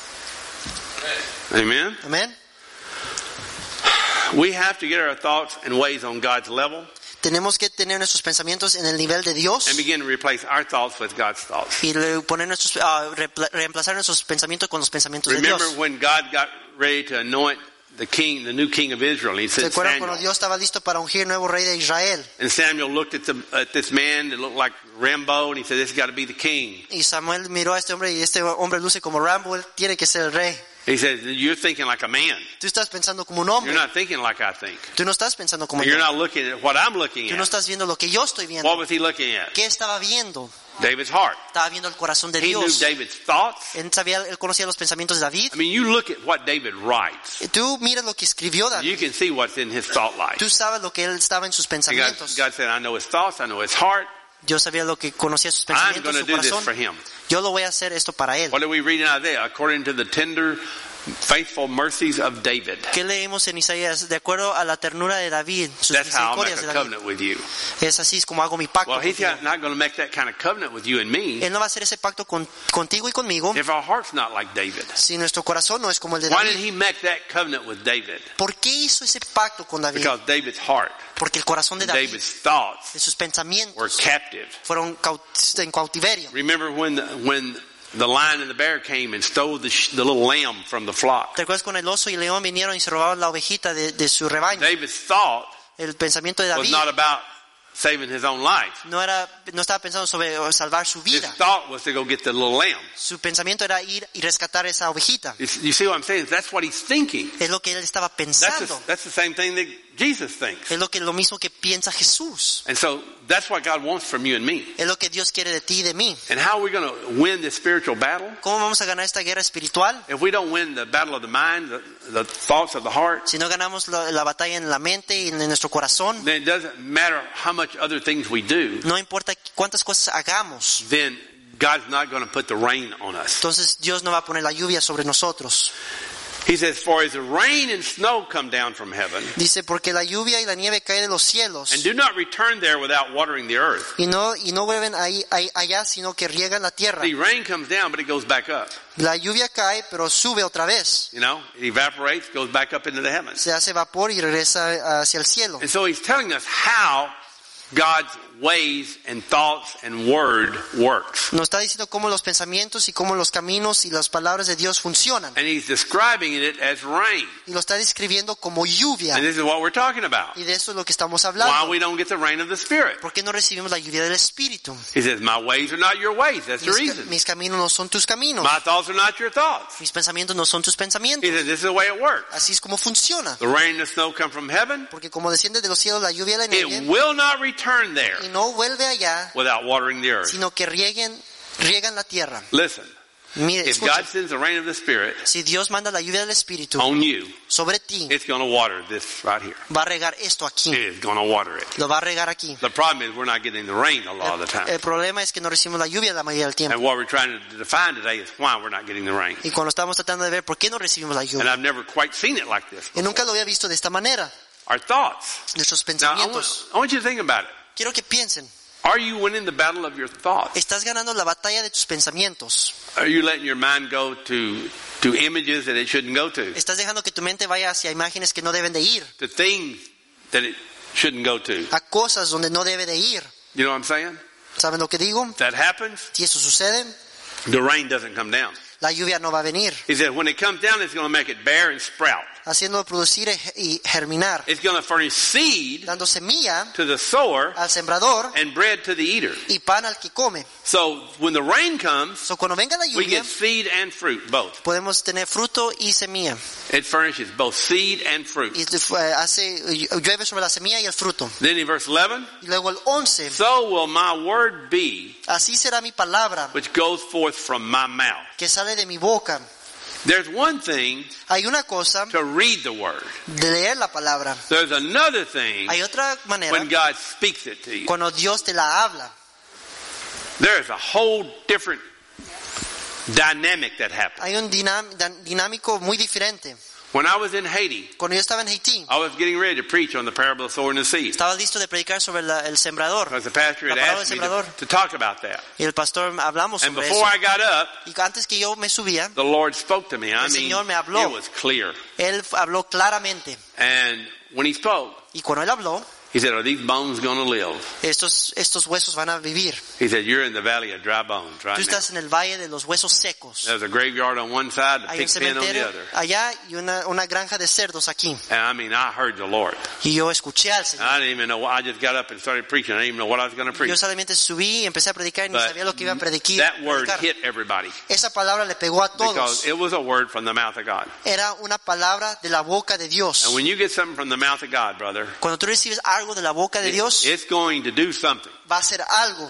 Amen? Amén. We have to get our thoughts and ways on God's level Tenemos que tener nuestros pensamientos en el nivel de Dios and begin to replace our thoughts with God's thoughts. y le- poner nuestros, ah, repla- reemplazar nuestros pensamientos con los pensamientos de Dios. Remember when God got ready to anoint the king, the new king of Israel. He ¿Se said acuerdan cuando Samuel. Dios estaba listo para ungir nuevo rey de Israel? And Samuel looked at, the, at this man that looked like Rambo, and he said, "This has got to be the king." Y Samuel miró a este hombre y este hombre luce como Rambo, él tiene que ser el rey. He said, "You're thinking like a man. Tú estás pensando como un You're hombre. not thinking like I think. Tú no estás pensando como yo. You're not looking at what I'm looking Tú no at." estás viendo lo que yo estoy viendo. What was he looking at? ¿Qué estaba viendo? David's heart. Estaba viendo el corazón de He knew Dios. David's thoughts. Él sabía, él conocía los pensamientos de David. I mean, you look at what David writes. Tú miras lo que escribió You David. can see what's in his thought life. Tú sabes lo que él estaba en sus And God, pensamientos. God said, "I know his thoughts. I know his heart. Yo sabía lo que conocía sus I'm pensamientos, going to su do this for corazón. him." Yo lo voy a hacer esto para él. What do we read in Isaiah? According to the tender, faithful mercies of David. ¿Qué leemos en Isaías? De acuerdo a la ternura de David, sus That's how I'll make misericordias de a David. covenant with you. Es así es como hago mi pacto Well, he's contigo. not going to make that kind of covenant with you and me Él no va a hacer ese pacto con, contigo y conmigo if our heart's not like David. si nuestro corazón no es como el de Why did David. he make that covenant with David? ¿Por qué hizo ese pacto con David? Because David's heart, Porque el corazón de David, David's thoughts de sus were pensamientos, captive. fueron caut- en cautiverio. Remember when the, when the lion and the bear came and stole the, sh- the little lamb from the flock? ¿Te acuerdas cuando el oso y el león vinieron y se robaban la ovejita de, de su rebaño? David's thought El pensamiento de was David not about saving his own life. no era, no estaba pensando sobre salvar su His vida. thought was to go get the little lamb. Su pensamiento era ir y rescatar esa ovejita. You you see what I'm saying? That's what he's thinking. Es lo que él estaba That's pensando. the, that's the same thing that Jesus thinks. Es lo que lo mismo que piensa Jesús. And so that's what God wants from you and me. Es lo que Dios quiere de ti y de mí. And how are we going to win this spiritual battle? ¿Cómo vamos a ganar esta guerra espiritual? If we don't win the battle of the mind, the, the thoughts of the heart, Si no ganamos la, la batalla en la mente y en nuestro corazón, then it doesn't matter how much other things we do, no importa cuántas cosas hagamos, then God's not going to put the rain on us. entonces Dios no va a poner la lluvia sobre nosotros. He says, "For as the rain and snow come down from heaven, Dice, porque la lluvia y la nieve cae de los cielos and do not return there without watering the earth." y no, y no vuelven ahí, ahí- allá, sino que riegan la tierra. The rain comes down, but it goes back up. La lluvia cae, pero sube otra vez. You know, it evaporates, goes back up into the heavens. Se hace vapor y regresa hacia el cielo. And so he's telling us how God's ways and thoughts and word works. Nos está diciendo cómo los pensamientos y cómo los caminos y las palabras de Dios funcionan. And he's describing it as rain. Y lo está describiendo como lluvia. And this is what we're talking about. Y de eso es lo que estamos Why hablando. we don't get the rain of the Spirit. ¿Por qué no recibimos la lluvia del Espíritu? He says, "My ways are not your ways." That's the Mis, ca- reason. mis caminos no son tus caminos. My thoughts are not your thoughts. Mis pensamientos no son tus pensamientos. He says, "This is the way it works. Así es como funciona. The rain and the snow come from heaven. Porque como desciende de los cielos la lluvia y la It nieve, will not return there y no vuelve allá, without watering the earth." sino que rieguen, riegan la tierra. Listen, Mire, if escucha, God sends the rain of the Spirit si Dios manda la lluvia del Espíritu on you, sobre ti, it's going to water this right here. va a regar esto aquí. It is going to water it. Lo va a regar aquí. The problem is we're not getting the rain a lot of the time. El problema es que no recibimos la lluvia la mayoría del tiempo. And what we're trying to define today is why we're not getting the rain. Y cuando estamos tratando de ver por qué no recibimos la And lluvia, I've never quite seen it like this y nunca before. lo había visto de esta manera. Our thoughts. Nuestros Now, I want, pensamientos. I want you to think about it. Quiero que piensen. Are you winning the battle of your thoughts? Estás ganando la batalla de tus pensamientos. Are you letting your mind go to, to images that it shouldn't go to? Estás dejando que tu mente vaya hacia imágenes que no deben de ir, To things that it shouldn't go to? a cosas donde no debe de ir. You know what I'm saying? ¿Saben lo que digo? If that happens, Si eso sucede, the rain doesn't come down. la lluvia no va a venir, He said when it comes down, it's going to make it bear and sprout. haciéndolo producir y germinar, It's going to furnish seed dando semilla to the sower al sembrador and bread to the eater. y pan al que come. So when the rain comes, So, cuando venga la we lluvia, get seed and fruit, both. podemos tener fruto y semilla. It furnishes both seed and fruit. Y eh, hace, llueve sobre la semilla y el fruto. Then in verse eleven, Y luego el once, so will my word be así será mi palabra which goes forth from my mouth. que sale de mi boca. There's one thing Hay una cosa to read the word. de leer la palabra. There's another thing Hay otra manera when God speaks it to you. cuando Dios te la habla. There's a whole different dynamic that happens. Hay un dinam- dan- dinámico muy diferente. When I was in Haiti, Cuando yo estaba en Haití, I was getting ready to preach on the parable of the sower and the seed. estaba listo de predicar sobre la- el sembrador. Because the pastor had La palabra asked me del to, sembrador. to talk about that. Y el pastor hablamos And sobre before eso. I got up, Y antes que yo me subía, the Lord spoke to me. I El mean, Señor me habló. it was clear. él habló claramente. And when he spoke, Y cuando él habló, He said, are these bones going to live? Estos, estos huesos van a vivir. He said, you're in the valley of dry bones right Tú now. estás en el valle de los huesos secos. There's a graveyard on one side, a Hay un pig pen on the cementerio other. allá y una, una granja de cerdos aquí. And I mean, I heard the Lord. Y yo escuché al Señor. I didn't even know. I just got up and started preaching. I didn't even know what I was going to preach. Yo solamente subí y empecé a predicar y ni But sabía lo que iba a predicar. that word hit everybody. Esa palabra le pegó a todos. Because it was a word from the mouth of God. Era una palabra de la boca de Dios. And when you get something from the mouth of God, brother, Cuando tú recibes algo de la boca de it- Dios, it's going to do something. va a hacer algo.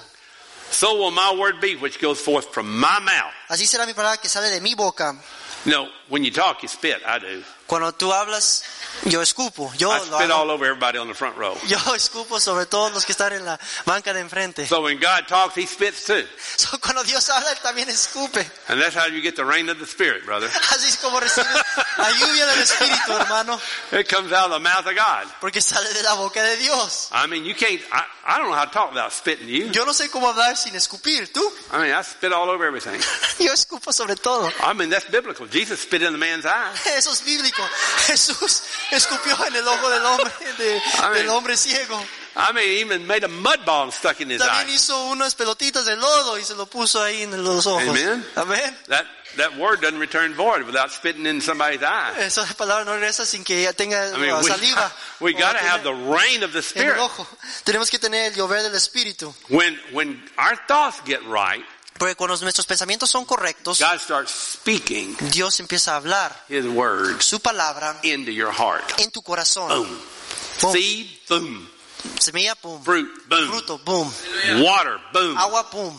So will my word be, which goes forth from my mouth. Así será mi palabra que sale de mi boca. You know, when you talk, you spit. I do. Cuando tú hablas, yo escupo. Yo I lo spit hago. all over everybody on the front row. Yo escupo sobre todos los que están en la banca de enfrente. So when God talks, He spits too. So, cuando Dios habla, Él también escupe. And that's how you get the rain of the Spirit, brother. Así es como recibes la lluvia del Espíritu, hermano. It comes out of the mouth of God. Porque sale de la boca de Dios. I mean, you can't, I, I don't know how to talk without spitting you. Yo no sé cómo hablar sin escupir. ¿Tú? I mean, I spit all over everything. Yo escupo sobre todo. I mean, that's biblical. Jesus spit in the man's eye. Eso es bíblico. Jesús escupió en el ojo del hombre, de- del hombre ciego. I mean, he even made a mud ball and stuck in his También eye. hizo unas pelotitas de lodo y se lo puso ahí en los ojos. Amen. Amén. That, that word doesn't return void without spitting in somebody's eye. Esa palabra no regresa sin que tenga I mean, uh, we, saliva. we o got to tener have the rain of the en el Spirit. ojo. Tenemos que tener el llover del Espíritu. When, when our thoughts get right, Porque cuando nuestros pensamientos son correctos, God starts speaking Dios empieza a hablar His word su palabra into your heart. en tu corazón. Boom. Boom. Seed, boom. Semilla, pum. Fruit, boom. Fruto, boom. Water, boom. Agua, pum.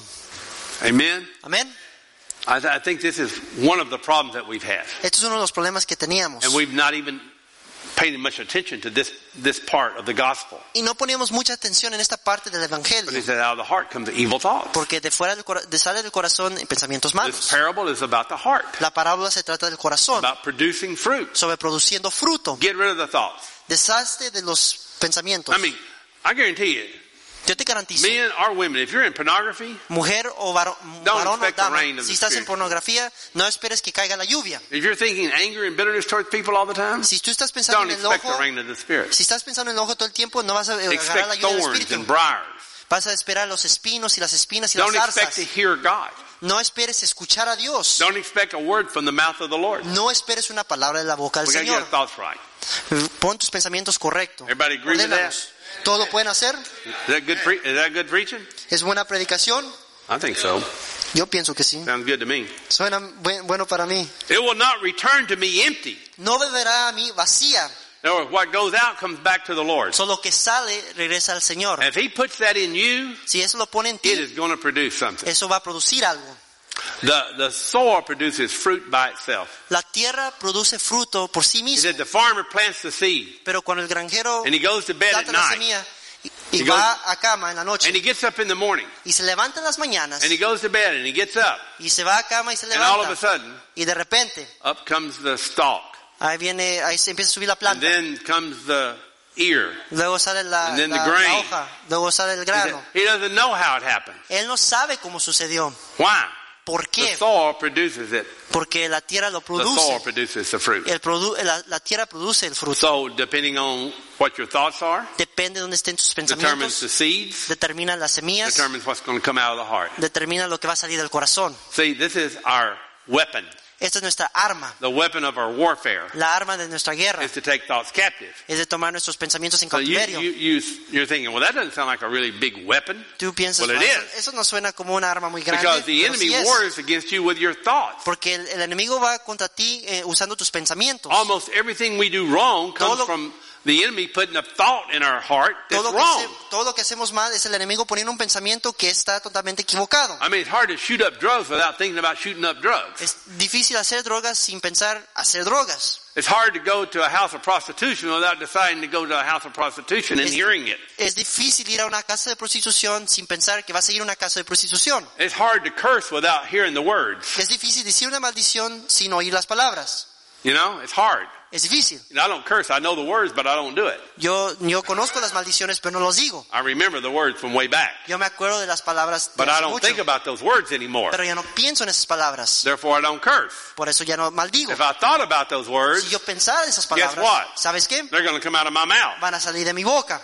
Amen. Amén. I, th- I think this is one of the problems that we've had. Esto es uno de los problemas que teníamos. And we've not even paid much attention to this, this part of the gospel. Y no poníamos mucha atención en esta parte del But he Evangelio. said, out of the heart comes the evil thoughts. Porque de fuera del cora- de sale del corazón pensamientos This malos. parable is about the heart, La parábola se trata del corazón, about producing fruit. sobre produciendo fruto. Get rid of the thoughts. Deshazte de los pensamientos. I mean, I guarantee you, Yo te garantizo, men or women, if you're in pornography, mujer o varón, Don't varón o expect the dama, rain of si the estás en Spirit. pornografía, no esperes que caiga la lluvia. if you're thinking anger and bitterness towards people all the time, Si tú estás pensando don't en el expect ojo, the rain of the Spirit. si estás pensando en el ojo todo el tiempo, no vas a eh, agarrar la Expect lluvia del thorns Espíritu. and briars. Vas a esperar los espinos y las espinas y Don't las expect to zarzas. hear God. No esperes escuchar a Dios. Don't expect a word from the mouth of the Lord. No esperes una palabra de la boca del We got to get our Señor. thoughts right. Pon tus pensamientos correctos. Everybody agree with that? Ordénalos. ¿Todo lo pueden hacer? Is that good? Pre- is that good preaching? ¿Es buena predicación? I think so. Yo pienso que sí. Sounds good to me. Suena buen- bueno para mí. It will not return to me empty. No beberá a mí vacía. In other words, what goes out comes back to the Lord. Solo que sale regresa al Señor. If He puts that in you, Si eso lo pone en it ti, is going to produce something. eso va a producir algo. The, the soil produces fruit by itself. La tierra produce fruto por sí He misma. said the farmer plants the seed Pero cuando el granjero and he goes to bed at planta la night semilla y, y He va a cama en la noche and he gets up in the morning y se levanta en las mañanas and he goes to bed and he gets up y se va a cama y se and all of a levanta sudden y de repente up comes the stalk ahí viene, ahí se empieza a subir la and planta, then comes the ear. luego sale la, and then the la- grain. la hoja, luego sale el He said, grano. he doesn't know how it happened. Él no sabe cómo sucedió. Why? ¿Por The qué? soil produces it. Porque la tierra lo The soil produce. produces the fruit. El produ- la, la tierra produce el fruto. So depending on what your thoughts are, Depende de dónde estén tus determines pensamientos, the seeds, determina las semillas, determines what's going to come out of the heart. determina lo que va a salir del corazón. See, this is our weapon. Esta es nuestra arma. The weapon of our warfare La arma de nuestra guerra is to take thoughts captive. es de tomar nuestros pensamientos en So you, cautiverio. you, you, you're thinking, well, that doesn't sound like a really big weapon. Tú piensas, Well, it "Ah, eso, is. eso no suena como una arma muy grande, Because the pero enemy sí es". wars against you with your thoughts. Porque el, el enemigo va contra ti eh, usando tus pensamientos. Almost everything we do wrong comes Todo lo- from the enemy putting a thought in our heart that's Todo lo, que wrong. hace- todo lo que hacemos mal es el enemigo poniendo un pensamiento que está totalmente equivocado. I mean, it's hard to shoot up drugs without thinking about shooting up drugs. Es difícil hacer drogas sin pensar hacer drogas. It's hard to go to a house of prostitution without deciding to go to a house of prostitution and Es- hearing it. Es difícil ir a una casa de prostitución sin pensar que vas a ir a una casa de prostitución. It's hard to curse without hearing the words. Es difícil decir una maldición sin oír las palabras. You know, it's hard. Es difícil. You know, I don't curse. I know the words, but I don't do it. Yo, yo conozco las maldiciones, pero no los digo. I remember the words from way back, Yo me acuerdo de las palabras de but I hace don't mucho, think about those words anymore. pero ya no pienso en esas palabras. Therefore, I don't curse. Por eso ya no maldigo. If I thought about those Si words, yo pensara en esas Guess palabras, what? ¿sabes qué? they're going to come out of my mouth. Van a salir de mi boca.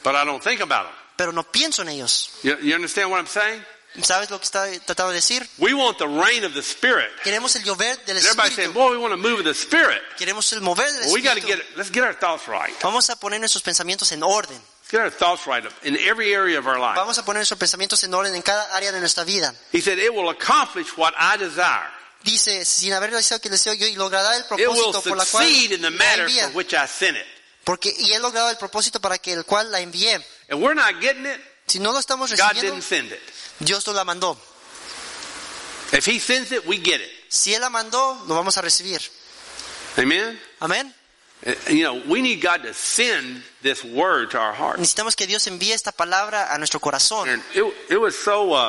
but I don't think about them. pero no pienso en ellos. You, you understand what I'm saying? ¿Sabes lo que está tratando de decir? We want the reign of the Spirit. Queremos el llover del And everybody's saying, Espíritu. boy, we want to move in the Spirit. Queremos el mover del Well, we got to Espíritu. get, let's get our thoughts right. Vamos a poner nuestros pensamientos en orden. Let's get our thoughts right in every area of our life. Vamos a poner nuestros pensamientos en orden en cada área de nuestra vida. He said, it will accomplish what I desire. Dice, sin haber realizado que deseo yo, y logrará el It will propósito por la cual succeed in the la matter envía. for which I sent it. Porque, y he logrado el propósito para que el cual la envié. If we're not getting it, Si no lo estamos God recibiendo, didn't send it. Dios no la mandó. If He sends it, we get it. Si Él la mandó, lo vamos a recibir. Amen? Amén. Uh, You know, we need God to send this word to our hearts. Necesitamos que Dios envíe esta palabra a nuestro corazón. And it, it was so, uh,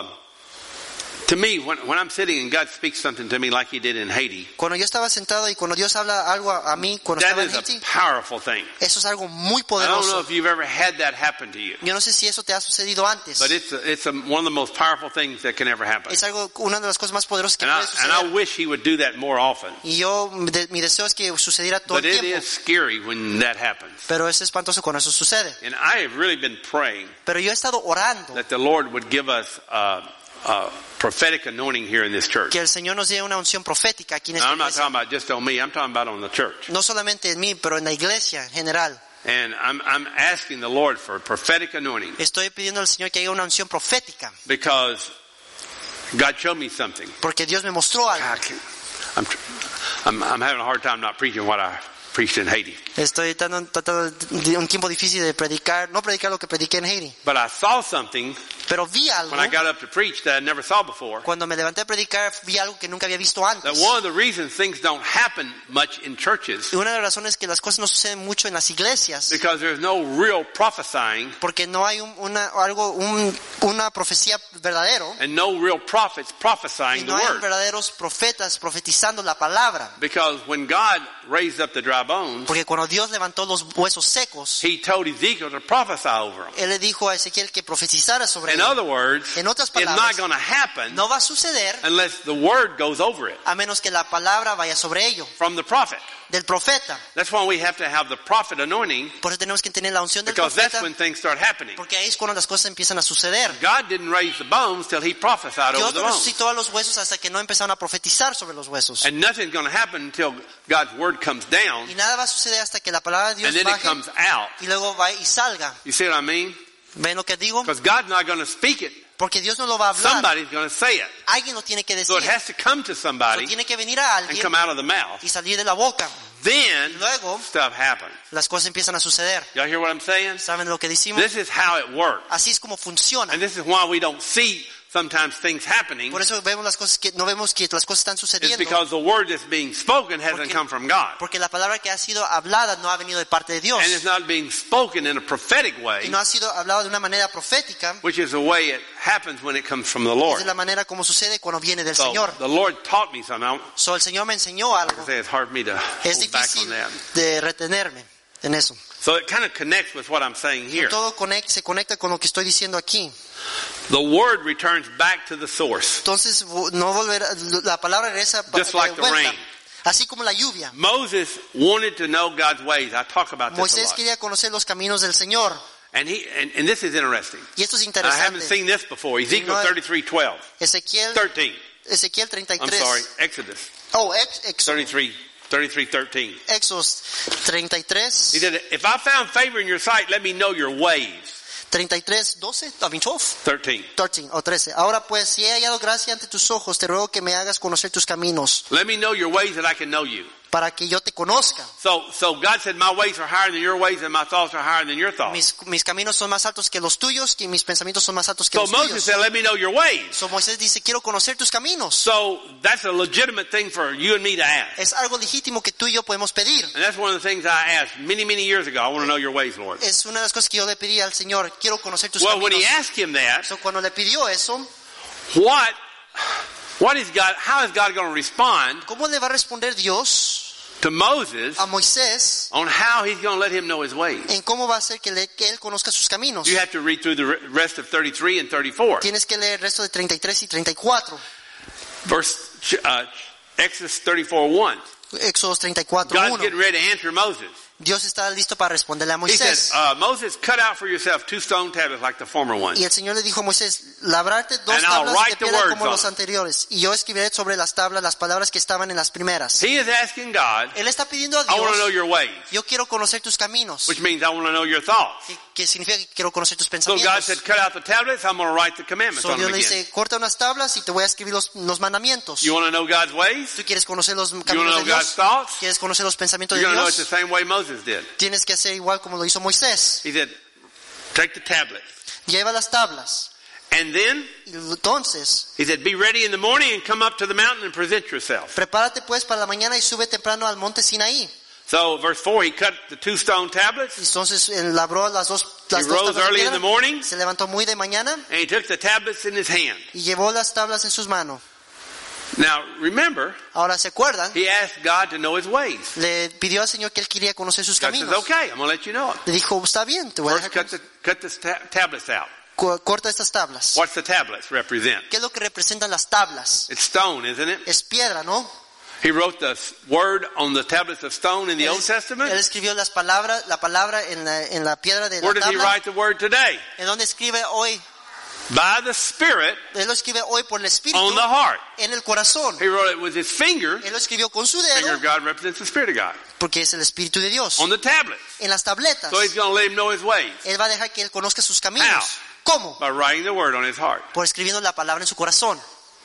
to me, when, when I'm sitting and God speaks something to me like He did in Haiti, Cuando yo estaba sentado y cuando Dios habla algo a, a mí, cuando that estaba en is a Haití, powerful thing. eso es algo muy I don't know poderoso. if you've ever had that happen to you, Yo no sé si eso te ha sucedido antes. but it's a, it's a, one of the most powerful things that can ever happen. Es algo, una de las cosas más poderosas que And I, puede and I suceder. wish He would do that more often. Y yo, de- mi deseo es que sucediera todo But el it tiempo. is scary when that happens. Pero es espantoso cuando eso sucede. And I have really been praying Pero yo he estado orando that the Lord would give us a, a prophetic anointing here in this church. que el Señor nos dé una unción profética aquí en Now, esta I'm not iglesia. talking about just on me. I'm talking about on the church. No solamente en mí, pero en la iglesia en general. And I'm, I'm asking the Lord for a prophetic anointing Estoy pidiendo al Señor que haya una unción profética. because God showed me something. Porque Dios me mostró algo. I can't- I'm, tr- I'm, I'm having a hard time not preaching what I preached in Haiti. Estoy tratando, tratando de un tiempo difícil de predicar, no predicar lo que prediqué en Haití. But I saw something Pero vi algo. when I got up to preach that I never saw before. Cuando me levanté a predicar, vi algo que nunca había visto That antes. one of the reasons things don't happen much in churches Y una de las razones que las cosas no suceden mucho en las iglesias, because there's no real prophesying porque no hay un, una, algo, un, una profecía verdadero, and no real prophets y prophesying the no hay word. verdaderos profetas profetizando la palabra. Because when God raised up the dry bones, Porque cuando Dios levantó los huesos secos, He told Ezekiel to prophesy over them. Él le dijo a Ezequiel que profetizara sobre In él. other words, En otras it's not palabras, going to happen no va a suceder unless the word goes over it a menos que la palabra vaya sobre ello, from the prophet. del profeta. That's why we have to have the prophet anointing, Por eso tenemos que tener la unción del because that's profeta, when things start happening. porque ahí es cuando las cosas empiezan a suceder. God didn't raise the bones till He prophesied over Dios the no bones. resucitó a los huesos hasta que no empezaron a profetizar sobre los huesos. And nothing's going to happen until God's word comes down Y nada va a suceder hasta que la palabra de Dios and then it baje comes out. y luego va y salga. You see what I mean? ¿Ven lo que digo? Because God's not going to speak it. Porque Dios no lo va a hablar. Somebody's going to say it. Alguien lo tiene que decir. So it has to come to Eso somebody tiene que venir a and alguien come out of the mouth. y salir de la boca. Then Y luego stuff happens. las cosas empiezan a suceder. Y'all hear what I'm saying? ¿Saben lo que decimos? This is how it works. Así es como funciona. And this is why we don't see sometimes things happening. Por eso vemos las cosas que no vemos que las cosas están It's sucediendo. because the word that's being spoken hasn't Porque- come from God. Porque la palabra que ha sido hablada no ha venido de parte de Dios. And it's not being spoken in a prophetic Y way, no ha sido hablado de una manera profética. which is the way it happens when it comes from the Es Lord. de la manera como sucede cuando viene del So Señor. the Lord taught me something. I So, el Señor me enseñó I algo. say it's hard for me to Es hold back on difícil that. de retenerme en eso. So it kind of connects with what I'm saying here. Todo conect- se conecta con lo que estoy diciendo aquí. The word returns back to the source. Entonces, vo- no volverá, la palabra regresa pa- Just like de the vuelta. rain. Así como la lluvia. Moses wanted to know God's ways. I talk about this a Moisés lot. quería conocer los caminos del Señor. And he and, and this is interesting. Y esto es I haven't interesante. seen this before. Ezekiel No, thirty-three twelve. Ezequiel, thirteen. Ezequiel treinta y I'm tres. sorry. Exodus Oh, ex, ex, thirty-three, thirty-three thirteen. Éxodos treinta y tres. He said, if I found favor in your sight, let me know your ways. treinta y tres, doce, I mean twelve. thirteen. trece o trece. Ahora pues, si he hallado gracia ante tus ojos, te ruego que me hagas conocer tus caminos, Let me know your ways that I can know you. para que yo te conozca. So, so God said, my ways are higher than your ways and my thoughts are higher than your thoughts. Mis, mis caminos son más altos que los tuyos, que mis pensamientos son más altos que So los Moses tuyos. said, let me know your ways. So Moisés dice, quiero conocer tus caminos. So that's a legitimate thing for you and me to ask. Es algo legítimo que tú y yo podemos pedir. And that's one of the things I asked many, many years ago. I want to know your ways, Lord. Es una de las cosas que yo le pedí al Señor, quiero conocer tus Well, when caminos. he asked him that, So, cuando le pidió eso, what, what is God, how is God going to respond ¿cómo le va a responder Dios to Moses a Moisés on how he's going to let him know his ways? en cómo va a hacer que, le- que él conozca sus caminos? You have to read through the re- rest of thirty-three and thirty-four. Tienes que leer el resto de treinta y tres y treinta y cuatro. Verse, uh, Exodus thirty-four one. Éxodos treinta y cuatro, God's uno. getting ready to answer Moses. Dios está listo para responderle a He Moisés. said, uh, Moses, cut out for yourself two stone tablets like the former ones. Y el Señor le dijo a Moisés, labrarte dos And I'll tablas write de the piedra words como on los them. anteriores, y yo escribiré sobre las tablas las palabras que estaban en las primeras. He is asking God, Él está pidiendo a I want to know Dios, your ways, yo quiero conocer tus caminos, which means I want to know your thoughts. que, que significa que quiero conocer tus So God pensamientos. said, cut out the tablets, I'm going to write the commandments So on Dios them le again. dice, corta unas tablas y te voy a escribir los, los mandamientos. You want to know God's ways? ¿Tú quieres conocer los You want caminos to de know God's Dios? thoughts? ¿Quieres conocer los pensamientos You're de going to know it's the Dios? same way Moses did. Tienes que hacer igual como lo hizo Moisés. He said, take the tablets. Lleva las tablas. And then, Y entonces, he said, be ready in the morning and come up to the mountain and present yourself. prepárate pues para la mañana y sube temprano al monte Sinaí. So, verse four, he cut the two stone tablets. Entonces él labró las dos, las He dos rose tablas de early in piedra, the morning, se levantó muy de mañana and he took the tablets in his hand. y llevó las tablas en sus manos. Now, remember, Ahora, ¿se acuerdan? he asked God to know his ways. Le pidió al Señor que él quería conocer sus God says, caminos. okay, I'm going to let you know it. Le dijo, está bien, te voy a First, dejar cut the, cut the ta- tablets out. co- corta estas tablas. What's the tablets represent? ¿Qué es lo que representan las tablas? It's stone, isn't it? Es piedra, ¿no? He wrote the word on the tablets of stone in the Él, Old Testament. él escribió las palabras, la palabra en la, en la piedra de Where la does he tabla. write the word today? ¿En dónde escribe hoy? By the Spirit Él lo escribe hoy por el Espíritu on the heart. en el corazón. He wrote it with his finger. Él lo escribió con su Finger dedo of God represents the Spirit of God. porque es el Espíritu de Dios. On the tablets. En las tabletas. So he's going to let him know his ways Él va a dejar que él conozca sus caminos. How? ¿Cómo? by writing the word on his heart. Por escribiendo la palabra en su corazón.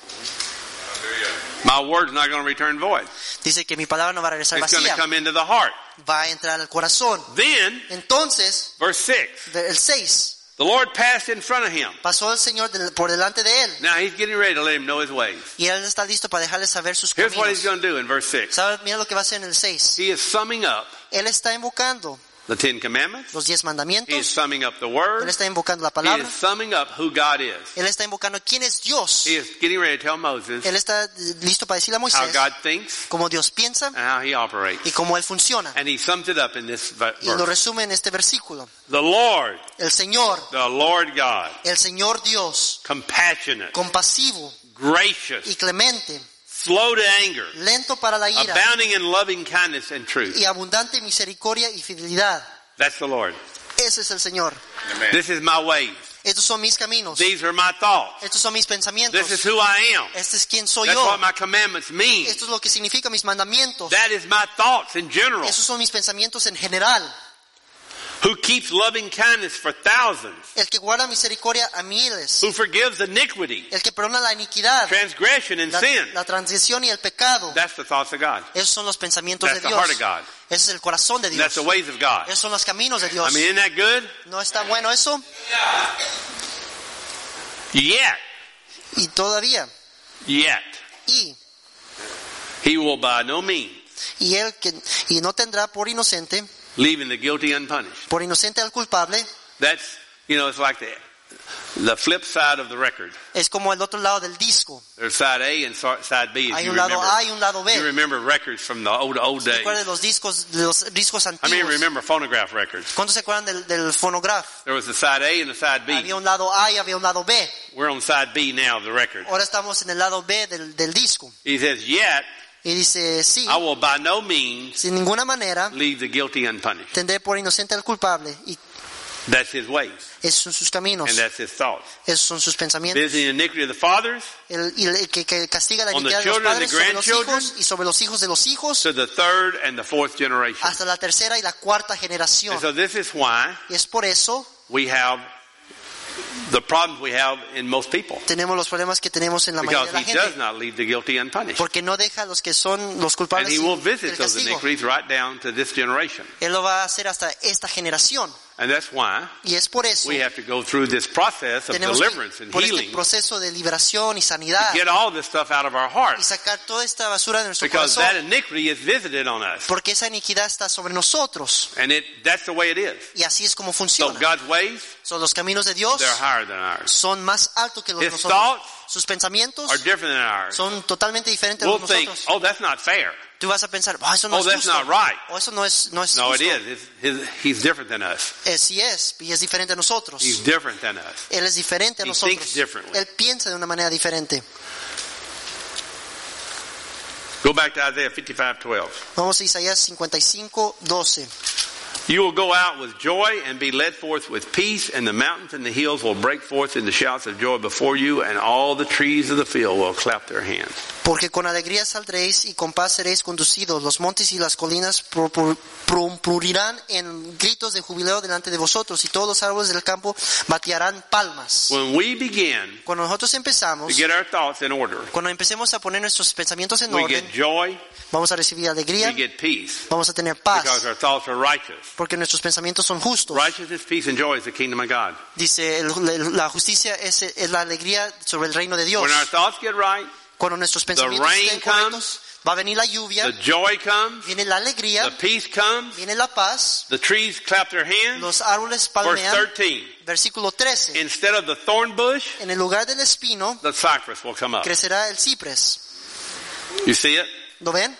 My word's not going to return void. Dice que mi palabra no va a regresar It's going to vacía. come into the heart. Va a entrar al corazón. Then, Entonces, verse six, el seis. the Lord passed in front of him. Pasó el Señor del- por delante de él. Now he's getting ready to let him know his ways. Y él está listo para dejarle saber sus Here's what he's caminos. going to do in verse six. ¿Sabe? Mira lo que va a hacer en el seis. He is summing up Él está invocando the Ten Commandments. los diez He is mandamientos. summing up the Él word. está invocando la He palabra. is summing up who God is. Él está invocando quién es Dios. He is getting ready to tell Moses Él está listo para decirle a how Moisés God thinks cómo Dios piensa and how he operates. y cómo él funciona. And he sums it up in this ve- Y lo verse. resume en este versículo. The Lord, El Señor, the Lord God, el Señor Dios, compassionate, compasivo gracious, y clemente, slow to anger, lento para la ira abounding in loving kindness and truth. y abundante en misericordia y fidelidad. That's the Lord. Ese es el Señor. This is my ways. Estos son mis caminos. These are my thoughts. Estos son mis pensamientos. This is who I am. Este es quien soy That's yo. what my commandments mean. Esto es lo que significa mis mandamientos. That is my thoughts in general. Esos son mis pensamientos en general. Who keeps loving kindness for thousands. El que guarda misericordia a miles. Who forgives iniquity, El que perdona la iniquidad, transgression, and la, sin. la transgresión y el pecado. That's the thoughts of God. Esos son los pensamientos That's de the Dios. heart of God. Ese es el corazón de That's Dios. the ways of God. Esos son los caminos de I Dios. mean, isn't that good? ¿No está bueno eso? Yet, Y todavía. yet, Y, he will by no means y él que y no tendrá por inocente, leaving the guilty unpunished. por inocente al culpable. That's, you know, it's like the, the flip side of the record. Es como el otro lado del disco. There's side A and so- side B. If Hay you un lado remember, A y un lado B. you remember records from the old old days. Recuerden los discos, de los discos I mean, antiguos. remember phonograph records. ¿Cuántos se acuerdan del, del fonograf? There was a side A and a side B. Había un lado A y había un lado B. We're on side B now of the record. Ahora estamos en el lado B del, del disco. He says, yet Y dice, sí, I will by no means sin ninguna manera leave the guilty unpunished. tendré por inocente al culpable. Y That's his ways, esos son sus caminos. and that's his thoughts. Esos son sus pensamientos. Visiting the iniquity of the fathers El, y el que, que castiga la On the iniquidad de los children and padres the sobre los grandchildren. hijos y sobre los hijos de los hijos to the third and the fourth generation. hasta la tercera y la cuarta generación. And so this is why Y es por eso we have the problems we have in most people. tenemos los problemas que tenemos en la mayoría Because de he la does gente. not leave the guilty unpunished. Porque no deja a los que son los And culpables he will del visit those castigo. iniquities right down to this generation. Él lo va a hacer hasta esta generación. And that's why Y es por eso we have to go through this process of tenemos deliverance que, and por este healing. proceso de liberación y sanidad Get all this stuff out of our y hearts. sacar toda esta basura de nuestro Because that corazón. iniquity is visited on us. Porque esa iniquidad está sobre nosotros. And it that's the way it is. Y así es como So funciona. God's ways, Son los caminos de Dios they're higher than ours. son más altos que los de His nosotros. thoughts Sus pensamientos are different than ours. son totalmente diferentes a We'll los de think, nosotros. oh, that's not fair. Tú vas a pensar, oh, eso no Oh, es that's justo. not right. O eso no es, no es No, it justo. is. It's, his, he's different than us. Eh, sí es, y es diferente a nosotros. He's different than us. Él es diferente a He nosotros. thinks differently. Él piensa de una manera diferente. Go back to Isaiah fifty-five twelve. Vamos a Isaías cincuenta y cinco, doce. You will go out with joy and be led forth with peace, and the mountains and the hills will break forth into shouts of joy before you, and all the trees of the field will clap their hands. Porque con alegría saldréis y con paz seréis conducidos. Los montes y las colinas prorrumpirán en gritos de jubileo delante de vosotros, y todos los árboles del campo batearán palmas. When we begin Cuando nosotros empezamos, to get our thoughts in order, cuando empecemos a poner nuestros pensamientos en we orden, get joy, vamos a recibir alegría, we get peace, vamos a tener because paz, our thoughts are righteous. porque nuestros pensamientos son justos. Righteousness, peace, and joy is the kingdom of God. Dice, el- el- la justicia es, es la alegría sobre el reino de Dios. When our thoughts get right, Cuando nuestros pensamientos rain estén correctos, va a venir la lluvia, the joy comes, viene la alegría, the peace comes, viene la paz, the trees clap their hands. los árboles Verse palmean. thirteen, Versículo trece. instead of the thorn bush, En el lugar del espino the cypress will come up. crecerá el ciprés. You see it? ¿Lo ven?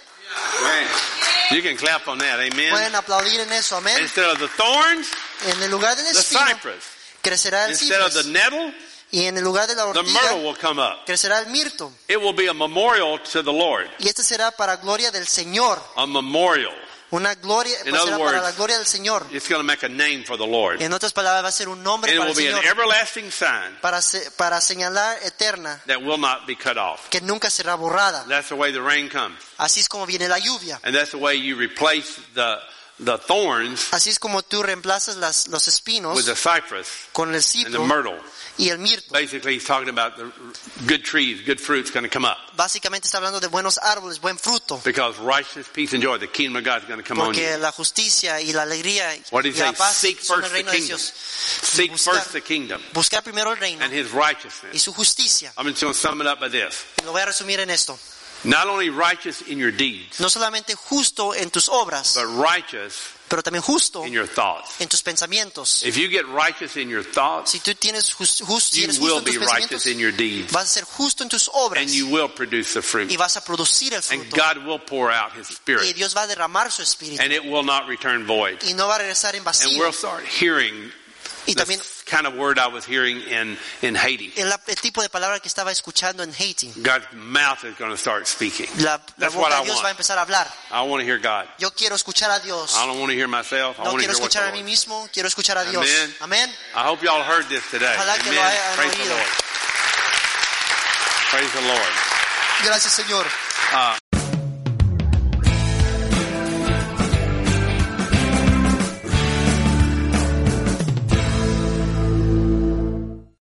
You can clap on that, amen? Pueden aplaudir en eso, amén. Instead of the thorns, En el lugar del the espino cypress. crecerá el Instead of the ciprés. nettle, Y en el lugar de la the myrtle ortiga will come up. crecerá el mirto. It will be a memorial to the Lord. Y este será para gloria del Señor. A memorial. Una gloria, In pues other será para words, la gloria del Señor. It's going to make a name for the Lord. En otras palabras, va a ser un nombre And it para will el be an Señor. everlasting sign Para, se- para señalar eterna, that will not be cut off. que nunca será borrada. That's the way the rain comes. Así es como viene la lluvia. And that's the way you replace the, the thorns Así es como tú reemplazas las, los with espinos the cypress con el and the citro myrtle. y el mirto. Basically, he's talking about the good trees, good fruits going to come up. Básicamente está hablando de buenos árboles, buen fruto. Because righteousness, peace, and joy, the kingdom of God is going to come on Porque you. la justicia y la alegría y What did he la say? paz Seek son el first the reino de kingdom. Dios. Seek Buscar- first the kingdom Buscar primero el reino and his y righteousness. su justicia. I'm just going to sum it up by this. Y lo voy a resumir en esto. Not only righteous in your deeds, No solamente justo en tus obras, but righteous pero también justo in your thoughts. en tus pensamientos. If you get righteous in your thoughts, Si tú tienes just, just, si you eres justo will en be tus righteous pensamientos, in your deeds. vas a ser justo en tus obras And you will produce the fruit. y vas a producir el And fruto. God will pour out his Y spirit. Dios va a derramar su espíritu And it will not return void. y no va a regresar en And vacío. we'll start hearing Y también this kind of word I was hearing in, in Haiti. el, el tipo de palabra que estaba escuchando en Haití. God's mouth is going to start speaking. La, la That's what boca I de Dios want. va a empezar a hablar. I want to hear God. Yo quiero escuchar a Dios. I don't want to hear myself. I No want to quiero hear what the escuchar a mí Lord. mismo, quiero escuchar a Dios. Amen. Amén. I hope y'all heard this today. Ojalá que lo Amen. hayan Praise the oído. Lord. Praise the Lord. Gracias, Señor. Uh,